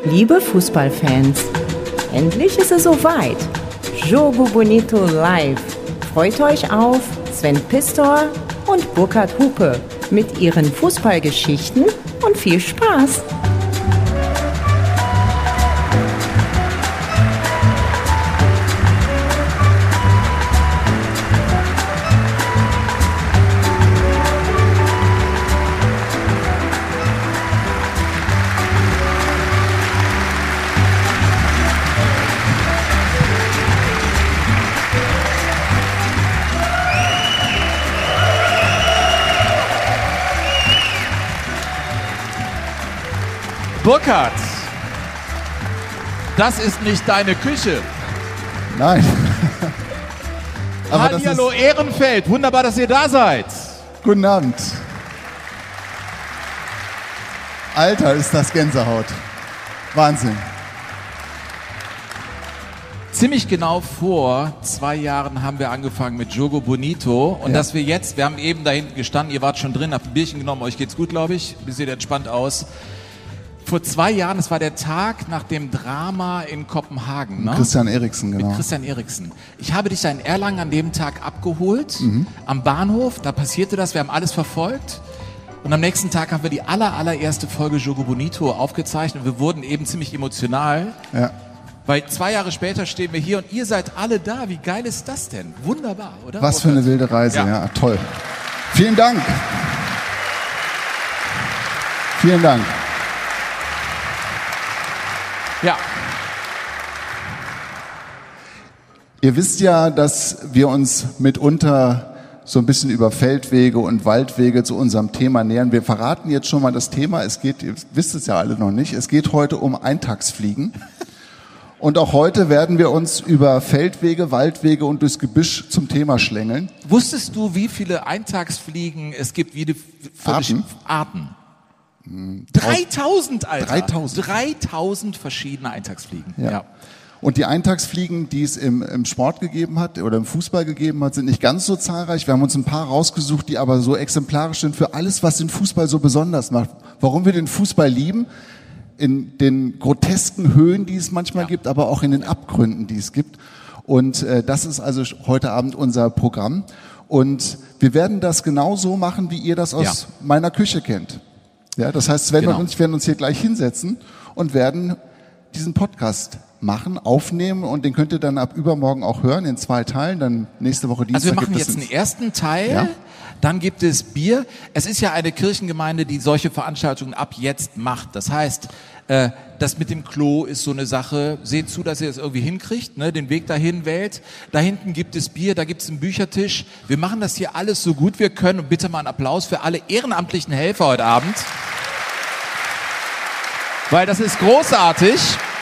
Liebe Fußballfans, endlich ist es soweit. Jogo Bonito live. Freut euch auf Sven Pistor und Burkhard Hupe mit ihren Fußballgeschichten und viel Spaß. Burkhard, das ist nicht deine Küche. Nein. Aber Hallihallo Ehrenfeld, wunderbar, dass ihr da seid. Guten Abend. Alter, ist das Gänsehaut. Wahnsinn. Ziemlich genau vor 2 Jahren haben wir angefangen mit Jogo Bonito und dass wir jetzt, wir haben eben da hinten gestanden, ihr wart schon drin, habt ein Bierchen genommen, euch geht's gut, glaube ich, ihr seht entspannt aus. Vor 2 Jahren, es war der Tag nach dem Drama in Kopenhagen. Ne? Christian Eriksen, genau. Mit Christian Eriksen. Ich habe dich da in Erlangen an dem Tag abgeholt, am Bahnhof, da passierte das, wir haben alles verfolgt. Und am nächsten Tag haben wir die allererste Folge Jogo Bonito aufgezeichnet. Wir wurden eben ziemlich emotional, weil 2 Jahre später stehen wir hier und ihr seid alle da. Wie geil ist das denn? Wunderbar, oder? Was für eine wilde Reise, ja, toll. Vielen Dank. Vielen Dank. Ja. Ihr wisst ja, dass wir uns mitunter so ein bisschen über Feldwege und Waldwege zu unserem Thema nähern. Wir verraten jetzt schon mal das Thema. Es geht, ihr wisst es ja alle noch nicht, es geht heute um Eintagsfliegen. Und auch heute werden wir uns über Feldwege, Waldwege und durchs Gebüsch zum Thema schlängeln. Wusstest du, wie viele Eintagsfliegen es gibt? Arten. 3000, Alter. 3000 verschiedene Eintagsfliegen. Ja. Und die Eintagsfliegen, die es im Sport gegeben hat oder im Fußball gegeben hat, sind nicht ganz so zahlreich. Wir haben uns ein paar rausgesucht, die aber so exemplarisch sind für alles, was den Fußball so besonders macht. Warum wir den Fußball lieben, in den grotesken Höhen, die es manchmal gibt, aber auch in den Abgründen, die es gibt. Und das ist also heute Abend unser Programm. Und wir werden das genau so machen, wie ihr das aus meiner Küche kennt. Ja, das heißt, Sven und ich werden uns hier gleich hinsetzen und werden diesen Podcast machen, aufnehmen und den könnt ihr dann ab übermorgen auch hören in 2 Teilen, dann nächste Woche Dienstag. Also wir machen jetzt einen ersten Teil, dann gibt es Bier. Es ist ja eine Kirchengemeinde, die solche Veranstaltungen ab jetzt macht. Das heißt, das mit dem Klo ist so eine Sache. Seht zu, dass ihr es irgendwie hinkriegt, ne? Den Weg dahin wählt. Da hinten gibt es Bier, da gibt es einen Büchertisch. Wir machen das hier alles so gut wir können und bitte mal einen Applaus für alle ehrenamtlichen Helfer heute Abend. Weil das ist großartig.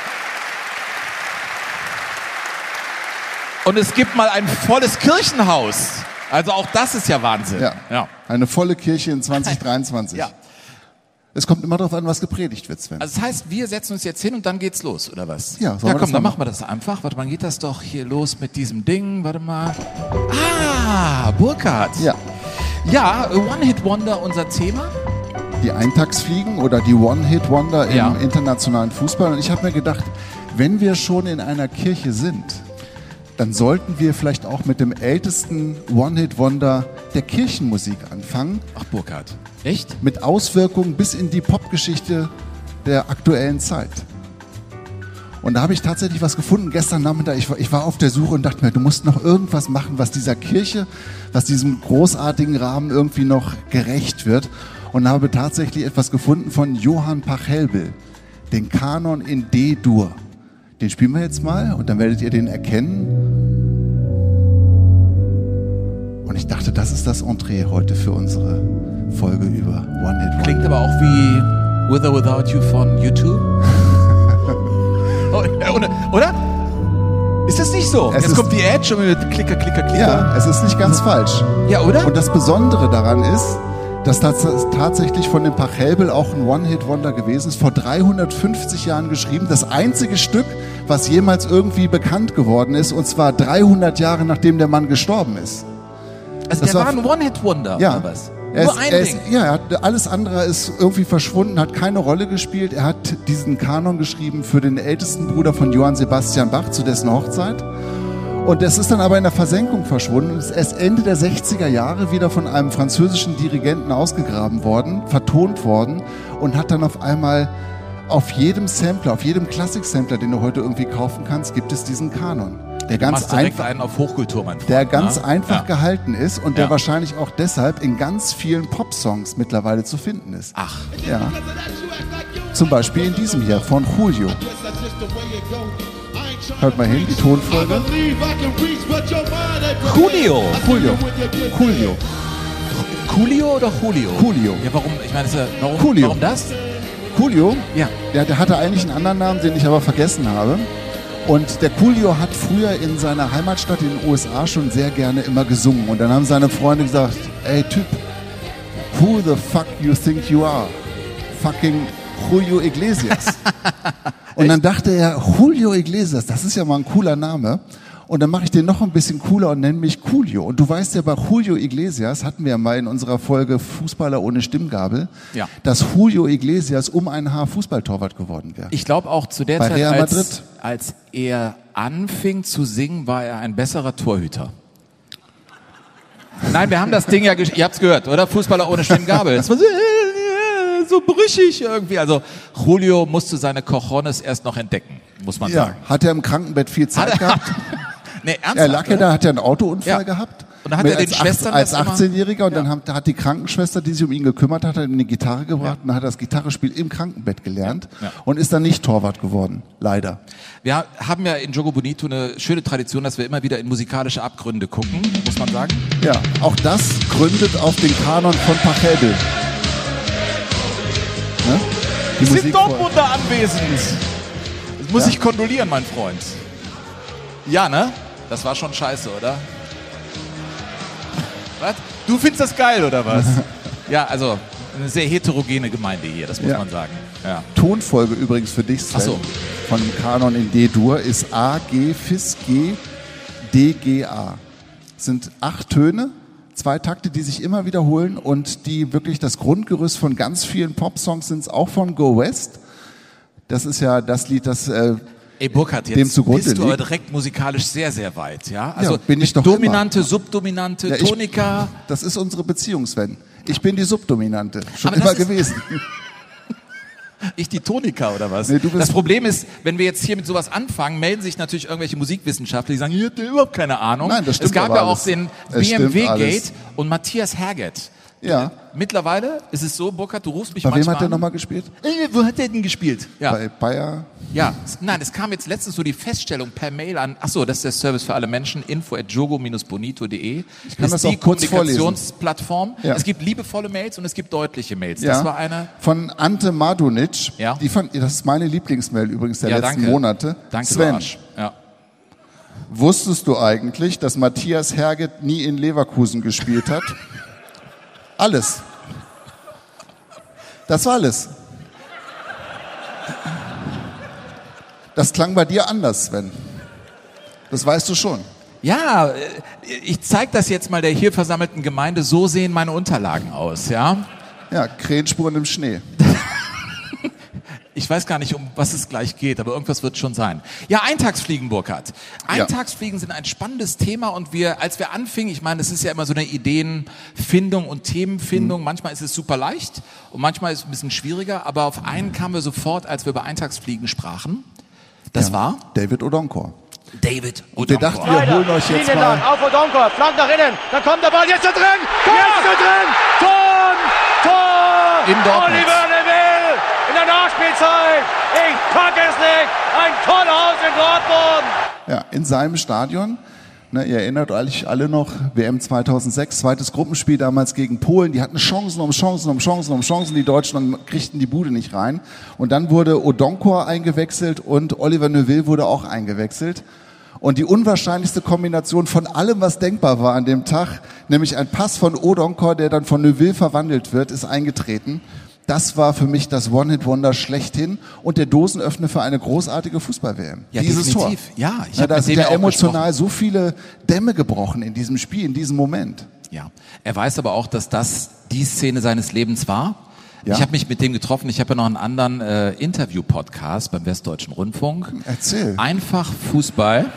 Und es gibt mal ein volles Kirchenhaus. Also auch das ist ja Wahnsinn. Ja. Eine volle Kirche in 2023. Ja. Es kommt immer darauf an, was gepredigt wird, Sven. Also das heißt, wir setzen uns jetzt hin und dann geht's los, oder was? Ja, komm, dann machen wir das einfach. Warte mal, geht das doch hier los mit diesem Ding. Warte mal. Burkhard. Ja, One-Hit-Wonder, unser Thema. Die Eintagsfliegen oder die One-Hit-Wonder im internationalen Fußball. Und ich habe mir gedacht, wenn wir schon in einer Kirche sind, dann sollten wir vielleicht auch mit dem ältesten One-Hit-Wonder der Kirchenmusik anfangen. Ach, Burkhard. Echt? Mit Auswirkungen bis in die Popgeschichte der aktuellen Zeit. Und da habe ich tatsächlich was gefunden. Gestern Nachmittag, ich war auf der Suche und dachte mir, du musst noch irgendwas machen, was dieser Kirche, was diesem großartigen Rahmen irgendwie noch gerecht wird. Und habe tatsächlich etwas gefunden von Johann Pachelbel, den Kanon in D-Dur. Den spielen wir jetzt mal und dann werdet ihr den erkennen. Und ich dachte, das ist das Entree heute für unsere Folge über One Hit Wonder. Klingt aber auch wie With or Without You von YouTube. Oder? Ist das nicht so? Jetzt kommt die Edge und mit Klicker, Klicker, Klicker. Ja, es ist nicht ganz falsch. Ja, oder? Und das Besondere daran ist, dass das tatsächlich von dem Pachelbel auch ein One-Hit-Wonder gewesen ist, vor 350 Jahren geschrieben, das einzige Stück, was jemals irgendwie bekannt geworden ist, und zwar 300 Jahre nachdem der Mann gestorben ist. Also der war ein One-Hit-Wonder, oder was? Nur ein Ding. Alles andere ist irgendwie verschwunden, hat keine Rolle gespielt. Er hat diesen Kanon geschrieben für den ältesten Bruder von Johann Sebastian Bach zu dessen Hochzeit. Und das ist dann aber in der Versenkung verschwunden. Es ist Ende der 60er Jahre wieder von einem französischen Dirigenten ausgegraben worden, vertont worden und hat dann auf einmal auf jedem Sampler, auf jedem Klassik-Sampler, den du heute irgendwie kaufen kannst, gibt es diesen Kanon. Der ganz einfach, einen auf Hochkultur, mein Freund, der ganz einfach gehalten ist und der wahrscheinlich auch deshalb in ganz vielen Popsongs mittlerweile zu finden ist. Ach. Ja. Zum Beispiel in diesem hier von Julio. Hört mal hin, die Tonfolge. Julio. Coolio oder Julio? Julio. Ja, warum? Ich meine, Julio. Warum das? Julio? Ja. Der hatte eigentlich einen anderen Namen, den ich aber vergessen habe. Und der Coolio hat früher in seiner Heimatstadt in den USA schon sehr gerne immer gesungen. Und dann haben seine Freunde gesagt, ey Typ, who the fuck you think you are? Fucking Julio Iglesias. Und dann dachte er, Julio Iglesias, das ist ja mal ein cooler Name. Und dann mache ich den noch ein bisschen cooler und nenne mich Coolio. Und du weißt ja, bei Julio Iglesias hatten wir ja mal in unserer Folge Fußballer ohne Stimmgabel, dass Julio Iglesias um ein Haar Fußballtorwart geworden wäre. Ich glaube auch zu der bei Zeit, Real Madrid. Als er anfing zu singen, war er ein besserer Torhüter. Nein, wir haben das Ding ja, ihr habt's gehört, oder? Fußballer ohne Stimmgabel. Das war so brüchig irgendwie. Also Julio musste seine Cojones erst noch entdecken, muss man sagen. Hat er im Krankenbett viel Zeit gehabt? Nee, ernsthaft? Er lag ja da, hat ja einen Autounfall gehabt. Und dann hat er den Schwestern als 18-Jähriger und dann hat die Krankenschwester, die sich um ihn gekümmert hat, ihm eine Gitarre gebracht und hat das Gitarrespiel im Krankenbett gelernt und ist dann nicht Torwart geworden, leider. Wir haben ja in Jogo Bonito eine schöne Tradition, dass wir immer wieder in musikalische Abgründe gucken, muss man sagen. Ja, auch das gründet auf den Kanon von Pachelbel. Ne? Die sind Dortmunder anwesend. Das muss ich kondolieren, mein Freund. Ja, ne? Das war schon scheiße, oder? Was? Du findest das geil, oder was? Ja, also eine sehr heterogene Gemeinde hier, das muss man sagen. Ja. Tonfolge übrigens für dich, Sven, von dem Kanon in D-Dur ist A, G, Fis, G, D, G, A. Das sind 8 Töne, 2 Takte, die sich immer wiederholen und die wirklich das Grundgerüst von ganz vielen Popsongs sind, auch von Go West. Das ist ja das Lied, das Ey Burkhard, jetzt bist du aber direkt musikalisch sehr, sehr weit, ja? Also bin ich doch Dominante, immer. Subdominante, Tonika. Das ist unsere Beziehung, Sven. Ich bin die Subdominante, schon immer gewesen. Ich die Tonika oder was? Nee, das Problem ist, wenn wir jetzt hier mit sowas anfangen, melden sich natürlich irgendwelche Musikwissenschaftler, die sagen, ihr habt überhaupt keine Ahnung. Nein, das stimmt. Es gab ja auch den BMW-Gate und und Matthias Herget. Ja. Mittlerweile ist es so, Burkhard, du rufst mich manchmal an. Bei wem hat der nochmal gespielt? Wo hat der denn gespielt? Ja. Bei Bayer? Ja, nein, es kam jetzt letztens so die Feststellung per Mail an, achso, das ist der Service für alle Menschen, info@jogo-bonito.de. Ich kann das das ist die auch kurz Kommunikationsplattform. Ja. Es gibt liebevolle Mails und es gibt deutliche Mails. Ja. Das war eine von Ante Madunic. Ja. Das ist meine Lieblingsmail übrigens der letzten Monate. Danke, Sven, Arsch. Ja. Wusstest du eigentlich, dass Matthias Herget nie in Leverkusen gespielt hat? Alles. Das war alles. Das klang bei dir anders, Sven. Das weißt du schon. Ja, ich zeige das jetzt mal der hier versammelten Gemeinde. So sehen meine Unterlagen aus, ja? Ja, Krähenspuren im Schnee. Ich weiß gar nicht, um was es gleich geht, aber irgendwas wird schon sein. Ja, Eintagsfliegen, Burkhard. Eintagsfliegen sind ein spannendes Thema und als wir anfingen, ich meine, das ist ja immer so eine Ideenfindung und Themenfindung. Manchmal ist es super leicht und manchmal ist es ein bisschen schwieriger, aber auf einen kamen wir sofort, als wir über Eintagsfliegen sprachen. Das war? David Odonkor. David Odonkor. Und wir dachten, wir holen euch jetzt mal... Auf Odonkor, Flank nach innen, dann kommt der Ball, jetzt ist er drin! Jetzt ist er drin! Tor! In Dortmund. Oliver Neville in der Nachspielzeit! Ich pack es nicht! Ein Tollhaus in Dortmund! Ja, in seinem Stadion. Ihr erinnert euch alle noch, WM 2006, zweites Gruppenspiel damals gegen Polen. Die hatten Chancen um Chancen. Die Deutschen kriegten die Bude nicht rein. Und dann wurde Odonkor eingewechselt und Oliver Neuville wurde auch eingewechselt. Und die unwahrscheinlichste Kombination von allem, was denkbar war an dem Tag, nämlich ein Pass von Odonkor, der dann von Neuville verwandelt wird, ist eingetreten. Das war für mich das One-Hit-Wonder schlechthin und der Dosenöffner für eine großartige Fußball-WM. Ja, dieses definitiv. Tor. Ja, da sind ja emotional so viele Dämme gebrochen in diesem Spiel, in diesem Moment. Ja, er weiß aber auch, dass das die Szene seines Lebens war. Ja. Ich habe mich mit dem getroffen. Ich habe ja noch einen anderen Interview-Podcast beim Westdeutschen Rundfunk. Erzähl. Einfach Fußball.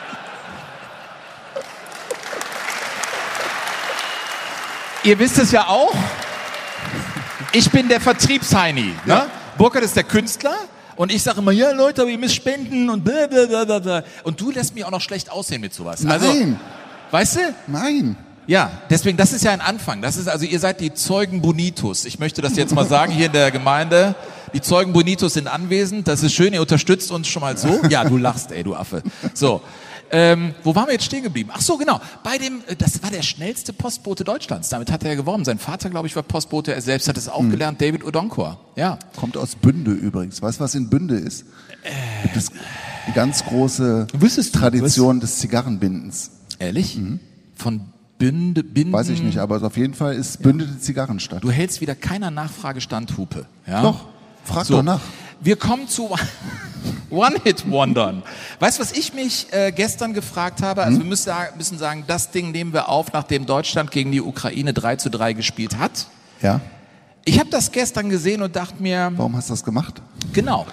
Ihr wisst es ja auch. Ich bin der Vertriebsheini. Ja. Ne? Burkhard ist der Künstler. Und ich sage immer, ja Leute, aber ihr müsst spenden und blablabla. Und du lässt mich auch noch schlecht aussehen mit sowas. Nein. Also, weißt du? Nein. Ja, deswegen, das ist ja ein Anfang. Das ist, also ihr seid die Zeugen Bonitus. Ich möchte das jetzt mal sagen hier in der Gemeinde. Die Zeugen Bonitus sind anwesend. Das ist schön, ihr unterstützt uns schon mal so. Ja, du lachst, ey, du Affe. So. Wo waren wir jetzt stehen geblieben? Ach so, genau. Bei dem, das war der schnellste Postbote Deutschlands. Damit hat er ja geworben. Sein Vater, glaube ich, war Postbote. Er selbst hat es auch gelernt. David Odonkor. Ja. Kommt aus Bünde übrigens. Weißt du, was in Bünde ist? Das ist die ganz große Tradition des Zigarrenbindens. Ehrlich? Von Binden? Weiß ich nicht, aber auf jeden Fall ist Bünde die Zigarrenstadt. Du hältst wieder keiner Nachfrage stand, Hupe. Ja? Doch, frag doch nach. Wir kommen zu One-Hit-Wondern. Weißt du, was ich mich gestern gefragt habe? Also wir müssen sagen, das Ding nehmen wir auf, nachdem Deutschland gegen die Ukraine 3:3 gespielt hat. Ja. Ich habe das gestern gesehen und dachte mir... Warum hast du das gemacht? Genau.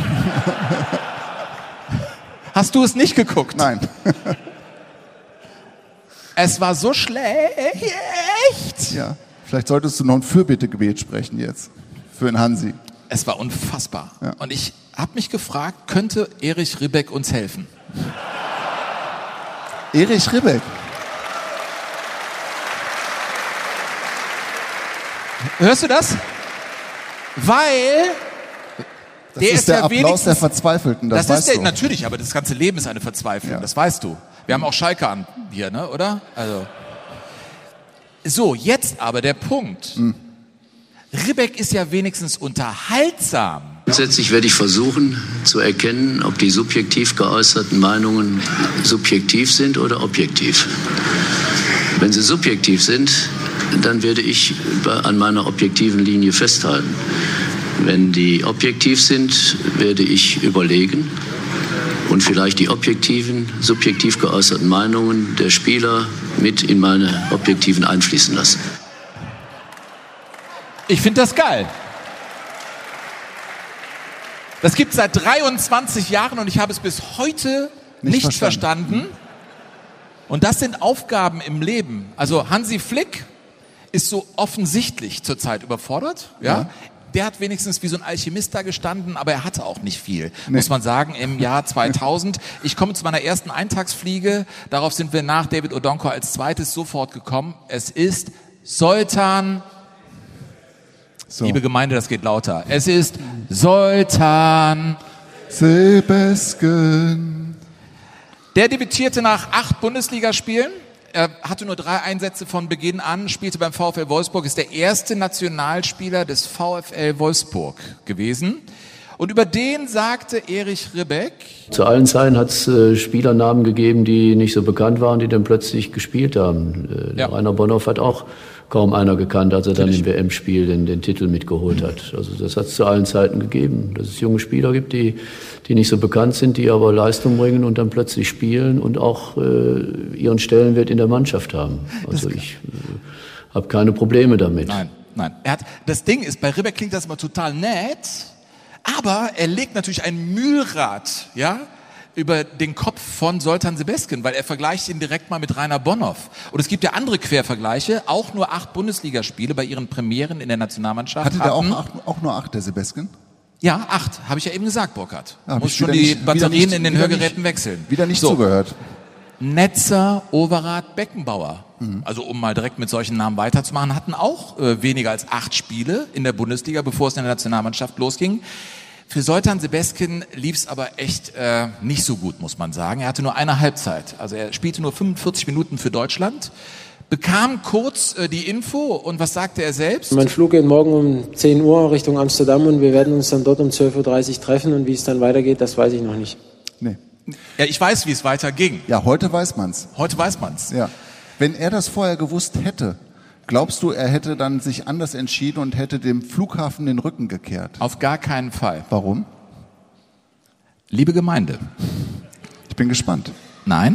Hast du es nicht geguckt? Nein. Es war so schlecht. Ja, vielleicht solltest du noch ein Fürbittegebet sprechen jetzt für den Hansi. Es war unfassbar. Ja. Und ich habe mich gefragt, könnte Erich Ribbeck uns helfen? Erich Ribbeck? Hörst du das? Weil... Das ist der Applaus der Verzweifelten, das weißt du. Natürlich, aber das ganze Leben ist eine Verzweiflung, das weißt du. Wir haben auch Schalke an hier, ne, oder? Also. So, jetzt aber der Punkt. Ribbeck ist ja wenigstens unterhaltsam. Grundsätzlich werde ich versuchen zu erkennen, ob die subjektiv geäußerten Meinungen subjektiv sind oder objektiv. Wenn sie subjektiv sind, dann werde ich an meiner objektiven Linie festhalten. Wenn die objektiv sind, werde ich überlegen und vielleicht die objektiven, subjektiv geäußerten Meinungen der Spieler mit in meine objektiven einfließen lassen. Ich finde das geil. Das gibt es seit 23 Jahren und ich habe es bis heute nicht verstanden. Und das sind Aufgaben im Leben. Also Hansi Flick ist so offensichtlich zurzeit überfordert. Ja. Der hat wenigstens wie so ein Alchemist da gestanden, aber er hatte auch nicht viel, muss man sagen, im Jahr 2000. Ich komme zu meiner ersten Eintagsfliege. Darauf sind wir nach David Odonkor als zweites sofort gekommen. Es ist Zoltan. So. Liebe Gemeinde, das geht lauter. Es ist Zoltan Sebesken. Der debütierte nach 8 Bundesligaspielen. Er hatte nur 3 Einsätze von Beginn an, spielte beim VfL Wolfsburg, ist der erste Nationalspieler des VfL Wolfsburg gewesen. Und über den sagte Erich Ribbeck: Zu allen Zeiten hat es Spielernamen gegeben, die nicht so bekannt waren, die dann plötzlich gespielt haben. Rainer Bonhoff hat auch kaum einer gekannt, als er dann im WM-Spiel den Titel mitgeholt hat. Also das hat es zu allen Zeiten gegeben, dass es junge Spieler gibt, die nicht so bekannt sind, die aber Leistung bringen und dann plötzlich spielen und auch ihren Stellenwert in der Mannschaft haben. Also ich habe keine Probleme damit. Nein. Das Ding ist, bei Ribbeck klingt das immer total nett, aber er legt natürlich ein Mühlrad, über den Kopf von Zoltan Sebesken, weil er vergleicht ihn direkt mal mit Rainer Bonhoff. Und es gibt ja andere Quervergleiche, auch nur 8 Bundesligaspiele bei ihren Premieren in der Nationalmannschaft. Hatte der auch nur 8, der Sebesken? Ja, 8, habe ich ja eben gesagt, Burkhard. Muss schon die Batterien in den Hörgeräten wechseln. Wieder nicht zugehört. Netzer, Overath, Beckenbauer, also um mal direkt mit solchen Namen weiterzumachen, hatten auch weniger als 8 Spiele in der Bundesliga, bevor es in der Nationalmannschaft losging. Für Zoltan Sebesken lief es aber echt nicht so gut, muss man sagen. Er hatte nur eine Halbzeit. Also er spielte nur 45 Minuten für Deutschland, bekam kurz die Info und was sagte er selbst? Mein Flug geht morgen um 10 Uhr Richtung Amsterdam und wir werden uns dann dort um 12:30 Uhr treffen und wie es dann weitergeht, das weiß ich noch nicht. Nee. Ja, ich weiß, wie es weiterging. Ja, heute weiß man's. Ja. Wenn er das vorher gewusst hätte, glaubst du, er hätte dann sich anders entschieden und hätte dem Flughafen den Rücken gekehrt? Auf gar keinen Fall. Warum? Liebe Gemeinde. Ich bin gespannt. Nein,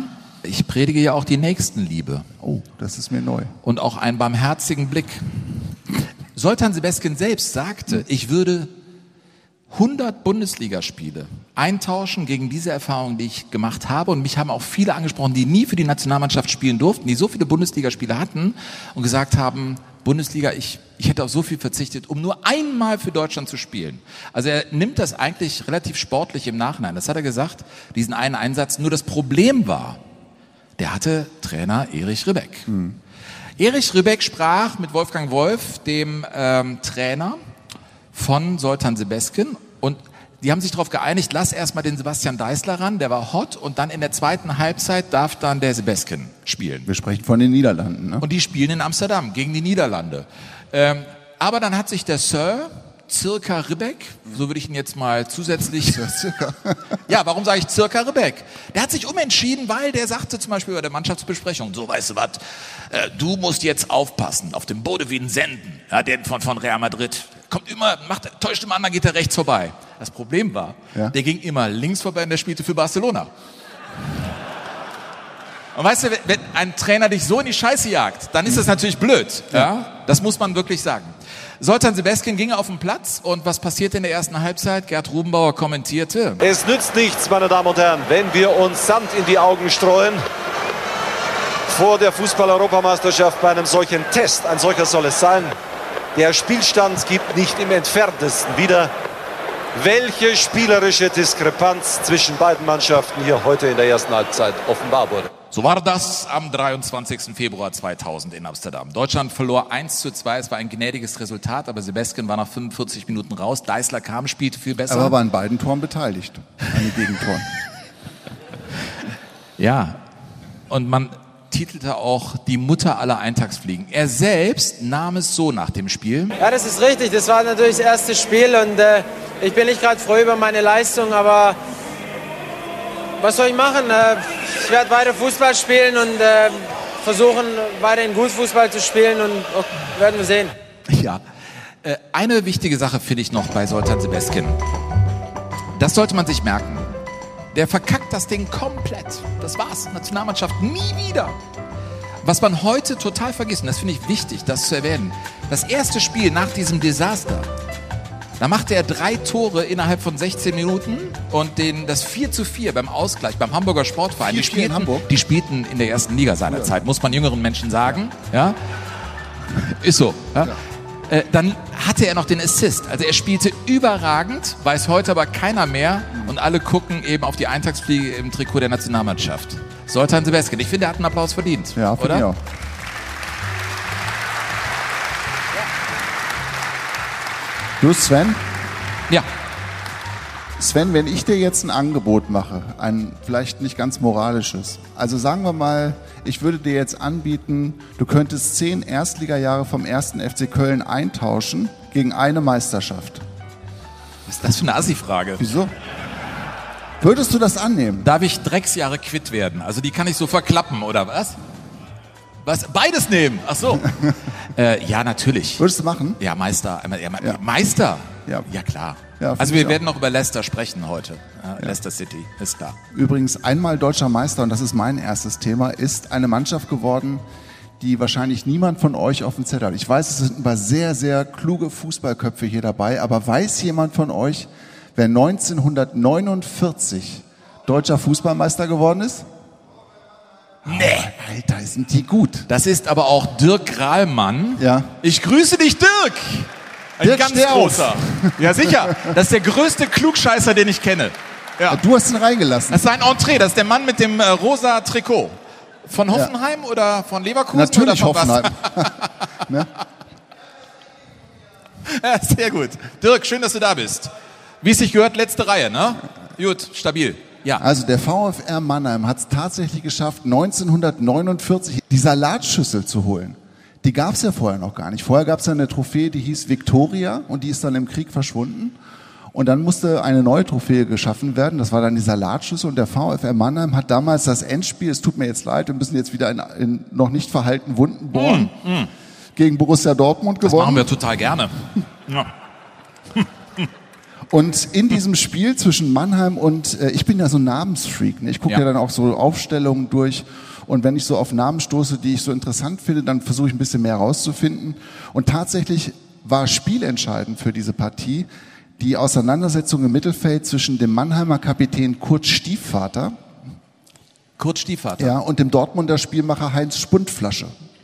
ich predige ja auch die Nächstenliebe. Oh, das ist mir neu. Und auch einen barmherzigen Blick. Zoltan Sebeskin selbst sagte, ich würde 100 Bundesligaspiele eintauschen gegen diese Erfahrung, die ich gemacht habe. Und mich haben auch viele angesprochen, die nie für die Nationalmannschaft spielen durften, die so viele Bundesligaspiele hatten und gesagt haben, Bundesliga, ich hätte auf so viel verzichtet, um nur einmal für Deutschland zu spielen. Also er nimmt das eigentlich relativ sportlich im Nachhinein. Das hat er gesagt, diesen einen Einsatz. Nur das Problem war, der hatte Trainer Erich Ribbeck. Erich Ribbeck sprach mit Wolfgang Wolf, dem Trainer von Zoltan Sebeskin, und die haben sich darauf geeinigt, lass erstmal den Sebastian Deißler ran, der war hot, und dann in der zweiten Halbzeit darf dann der Sebeskin spielen. Wir sprechen von den Niederlanden, ne? Und die spielen in Amsterdam gegen die Niederlande. Aber dann hat sich der Sir, Circa Ribbeck, so würde ich ihn jetzt mal zusätzlich... Ja, warum sage ich Circa Ribbeck? Der hat sich umentschieden, weil der sagte zum Beispiel bei der Mannschaftsbesprechung, so, weißt du was, du musst jetzt aufpassen, auf dem Bodewin Senden, ja, den von Real Madrid, kommt immer, täuscht immer an, dann geht er rechts vorbei. Das Problem war, der ging immer links vorbei und der spielte für Barcelona. Und weißt du, wenn ein Trainer dich so in die Scheiße jagt, dann ist das natürlich blöd. Ja? Das muss man wirklich sagen. Zoltan Sebeskin ging auf den Platz, und was passierte in der ersten Halbzeit? Gerd Rubenbauer kommentierte. Es nützt nichts, meine Damen und Herren, wenn wir uns Sand in die Augen streuen vor der Fußball-Europameisterschaft bei einem solchen Test. Ein solcher soll es sein. Der Spielstand gibt nicht im Entferntesten wieder, welche spielerische Diskrepanz zwischen beiden Mannschaften hier heute in der ersten Halbzeit offenbar wurde. So war das am 23. Februar 2000 in Amsterdam. Deutschland verlor 1:2, es war ein gnädiges Resultat, aber Sebeskin war nach 45 Minuten raus. Deißler kam, spielte viel besser. Aber war an beiden Toren beteiligt, an den Gegentoren. Ja, und man titelte auch die Mutter aller Eintagsfliegen. Er selbst nahm es so nach dem Spiel. Ja, das ist richtig. Das war natürlich das erste Spiel, und ich bin nicht gerade froh über meine Leistung, aber was soll ich machen? Ich werde weiter Fußball spielen und versuchen, weiterhin gut Fußball zu spielen, und werden wir sehen. Ja, eine wichtige Sache finde ich noch bei Zoltan Sebeskin. Das sollte man sich merken. Der verkackt das Ding komplett. Das war's. Nationalmannschaft nie wieder. Was man heute total vergisst, und das finde ich wichtig, das zu erwähnen. Das erste Spiel nach diesem Desaster, da machte er 3 Tore innerhalb von 16 Minuten und das 4:4 beim Ausgleich beim Hamburger Sportverein. Die spielten in der ersten Liga seinerzeit, muss man jüngeren Menschen sagen. Ja? Ist so. Ja? Dann hatte er noch den Assist. Also er spielte überragend, weiß heute aber keiner mehr, und alle gucken eben auf die Eintagsfliege im Trikot der Nationalmannschaft. Zoltan Sebeskin, ich finde, er hat einen Applaus verdient. Ja, finde ich auch. Du, Sven? Ja. Sven, wenn ich dir jetzt ein Angebot mache, ein vielleicht nicht ganz moralisches, also sagen wir mal, ich würde dir jetzt anbieten, du könntest 10 Erstligajahre vom 1. FC Köln eintauschen gegen eine Meisterschaft. Was ist das für eine Assi-Frage? Wieso? Würdest du das annehmen? Darf ich Drecksjahre quitt werden? Also die kann ich so verklappen, oder was? Was? Beides nehmen? Ach so. Ja, natürlich. Würdest du machen? Ja, Meister. Meister? Ja, klar. Ja, also wir werden noch über Leicester sprechen heute. Leicester City, ist klar. Übrigens, einmal deutscher Meister, und das ist mein erstes Thema, ist eine Mannschaft geworden, die wahrscheinlich niemand von euch auf dem Zettel hat. Ich weiß, es sind ein paar sehr, sehr kluge Fußballköpfe hier dabei, aber weiß jemand von euch, wer 1949 deutscher Fußballmeister geworden ist? Nee. Alter, sind die gut. Das ist aber auch Dirk Grahlmann. Ja. Ich grüße dich, Dirk! Ein Dirk, ganz steh großer. Ja, sicher. Das ist der größte Klugscheißer, den ich kenne. Ja. Du hast ihn reingelassen. Das ist sein Entree. Das ist der Mann mit dem rosa Trikot. Von Hoffenheim oder von Leverkusen? Natürlich oder von Hoffenheim. Ne? Ja, sehr gut. Dirk, schön, dass du da bist. Wie es sich gehört, letzte Reihe, ne? Gut, stabil. Ja. Also der VfR Mannheim hat es tatsächlich geschafft, 1949 die Salatschüssel zu holen. Die gab es ja vorher noch gar nicht. Vorher gab es ja eine Trophäe, die hieß Victoria, und die ist dann im Krieg verschwunden. Und dann musste eine neue Trophäe geschaffen werden. Das war dann die Salatschüssel. Und der VfR Mannheim hat damals das Endspiel, es tut mir jetzt leid, wir müssen jetzt wieder in noch nicht verheilten Wunden bohren, gegen Borussia Dortmund gewonnen. Das machen wir total gerne. Ja. Und in diesem Spiel zwischen Mannheim und, ich bin ja so ein Namensfreak, ne? Ich gucke ja dann auch so Aufstellungen durch und wenn ich so auf Namen stoße, die ich so interessant finde, dann versuche ich ein bisschen mehr rauszufinden. Und tatsächlich war spielentscheidend für diese Partie die Auseinandersetzung im Mittelfeld zwischen dem Mannheimer Kapitän Kurt Stiefvater, ja, und dem Dortmunder Spielmacher Heinz Spundflasche.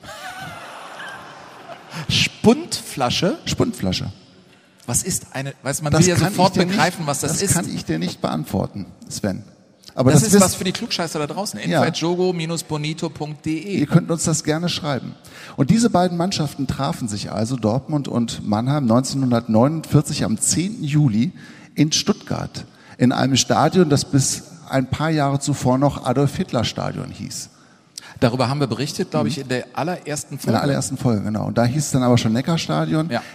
Spundflasche? Spundflasche. Was ist eine, man will ja sofort begreifen, was das ist. Das kann ich dir nicht beantworten, Sven. Aber das ist was für die Klugscheißer da draußen. info@jogo-bonito.de. Ihr könnt uns das gerne schreiben. Und diese beiden Mannschaften trafen sich also, Dortmund und Mannheim, 1949 am 10. Juli in Stuttgart. In einem Stadion, das bis ein paar Jahre zuvor noch Adolf-Hitler-Stadion hieß. Darüber haben wir berichtet, glaube ich, in der allerersten Folge. In der allerersten Folge, genau. Und da hieß es dann aber schon Neckarstadion. Ja.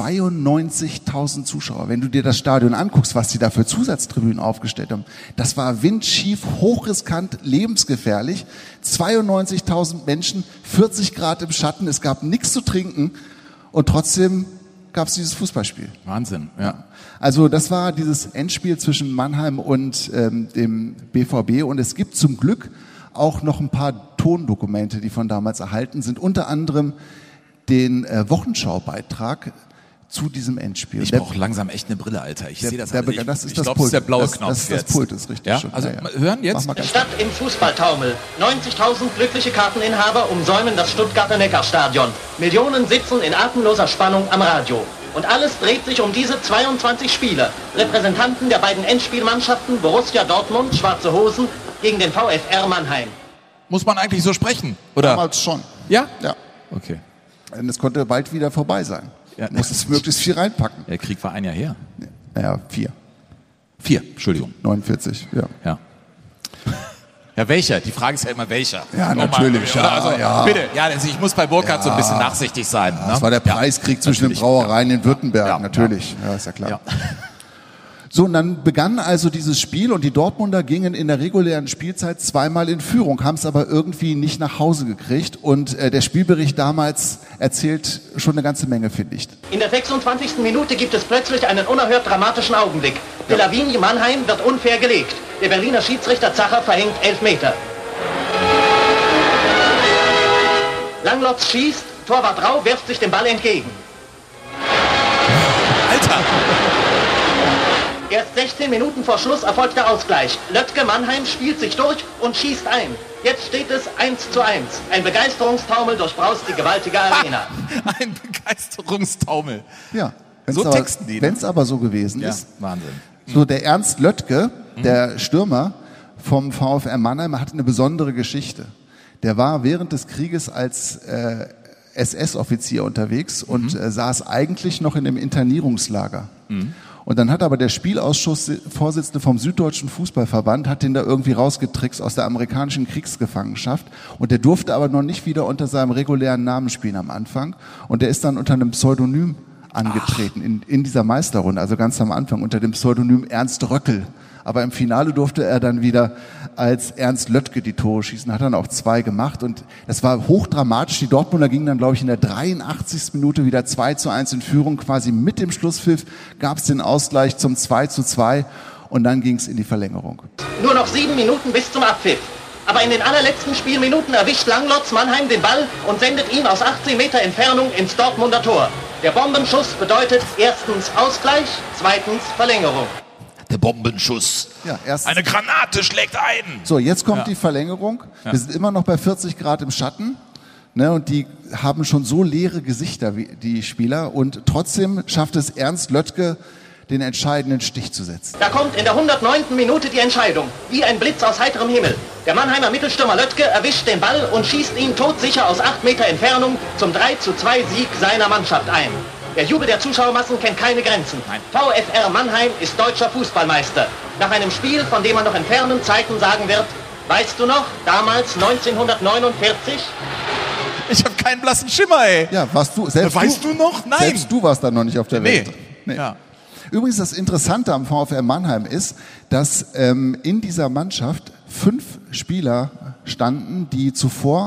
92.000 Zuschauer. Wenn du dir das Stadion anguckst, was die da für Zusatztribünen aufgestellt haben, das war windschief, hochriskant, lebensgefährlich. 92.000 Menschen, 40 Grad im Schatten, es gab nichts zu trinken und trotzdem gab es dieses Fußballspiel. Wahnsinn, ja. Also das war dieses Endspiel zwischen Mannheim und dem BVB und es gibt zum Glück auch noch ein paar Tondokumente, die von damals erhalten sind, unter anderem den Wochenschaubeitrag zu diesem Endspiel. Ich brauche langsam echt eine Brille, Alter. Ich sehe das nicht. Das ist das Pult. Das ist der blaue Knopf das jetzt. Das Pult ist richtig. Ja? Schon. Also ja. hören jetzt? Stadt im Fußballtaumel. 90.000 glückliche Karteninhaber umsäumen das Stuttgarter Neckarstadion. Millionen sitzen in atemloser Spannung am Radio. Und alles dreht sich um diese 22 Spieler, Repräsentanten der beiden Endspielmannschaften Borussia Dortmund, Schwarze Hosen, gegen den VfR Mannheim. Muss man eigentlich so sprechen, oder? Damals schon. Ja? Ja. Okay. Und es konnte bald wieder vorbei sein. Ja, muss es möglichst viel reinpacken. Der Krieg war ein Jahr her. Naja, 4, Entschuldigung. 49, ja. Ja, welcher? Die Frage ist ja immer welcher. Ja, natürlich. Ja, also, ja. Bitte, ja, also ich muss bei Burkhardt so ein bisschen nachsichtig sein. Das war der Preiskrieg zwischen den Brauereien in Württemberg, natürlich. Ja, ist ja klar. Ja. So, und dann begann also dieses Spiel und die Dortmunder gingen in der regulären Spielzeit zweimal in Führung, haben es aber irgendwie nicht nach Hause gekriegt und der Spielbericht damals erzählt schon eine ganze Menge, finde ich. In der 26. Minute gibt es plötzlich einen unerhört dramatischen Augenblick. De Lavigne Mannheim wird unfair gelegt. Der Berliner Schiedsrichter Zacher verhängt Elfmeter. Langlotz schießt, Torwart Rau wirft sich dem Ball entgegen. Alter! Erst 16 Minuten vor Schluss erfolgt der Ausgleich. Lötke Mannheim spielt sich durch und schießt ein. Jetzt steht es 1:1. Ein Begeisterungstaumel durchbraust die gewaltige Arena. Ein Begeisterungstaumel. Ja. So texten die. Wenn es aber so gewesen ist. Wahnsinn. So, der Ernst Lötke, der Stürmer vom VfR Mannheim, hatte eine besondere Geschichte. Der war während des Krieges als SS-Offizier unterwegs und saß eigentlich noch in einem Internierungslager. Und dann hat aber der Spielausschussvorsitzende vom Süddeutschen Fußballverband, hat den da irgendwie rausgetrickst aus der amerikanischen Kriegsgefangenschaft. Und der durfte aber noch nicht wieder unter seinem regulären Namen spielen am Anfang. Und der ist dann unter einem Pseudonym angetreten in dieser Meisterrunde, also ganz am Anfang unter dem Pseudonym Ernst Röckel. Aber im Finale durfte er dann wieder als Ernst Lötke die Tore schießen, hat dann auch 2 gemacht und das war hochdramatisch. Die Dortmunder gingen dann, glaube ich, in der 83. Minute wieder 2:1 in Führung. Quasi mit dem Schlusspfiff gab es den Ausgleich zum 2:2 und dann ging es in die Verlängerung. Nur noch 7 Minuten bis zum Abpfiff. Aber in den allerletzten Spielminuten erwischt Langlotz Mannheim den Ball und sendet ihn aus 18 Meter Entfernung ins Dortmunder Tor. Der Bombenschuss bedeutet erstens Ausgleich, zweitens Verlängerung. Der Bombenschuss. Ja, eine Granate schlägt ein. So, jetzt kommt die Verlängerung. Ja. Wir sind immer noch bei 40 Grad im Schatten. Ne, und die haben schon so leere Gesichter, wie die Spieler. Und trotzdem schafft es Ernst Lötke, den entscheidenden Stich zu setzen. Da kommt in der 109. Minute die Entscheidung. Wie ein Blitz aus heiterem Himmel. Der Mannheimer Mittelstürmer Lötke erwischt den Ball und schießt ihn todsicher aus 8 Meter Entfernung zum 3:2 Sieg seiner Mannschaft ein. Der Jubel der Zuschauermassen kennt keine Grenzen. VfR Mannheim ist deutscher Fußballmeister. Nach einem Spiel, von dem man noch in fernen Zeiten sagen wird, weißt du noch, damals 1949? Ich habe keinen blassen Schimmer, ey. Ja, warst du, selbst weißt du noch? Nein. Selbst du warst dann noch nicht auf der Welt. Nee. Ja. Übrigens, das Interessante am VfR Mannheim ist, dass in dieser Mannschaft 5 Spieler standen, die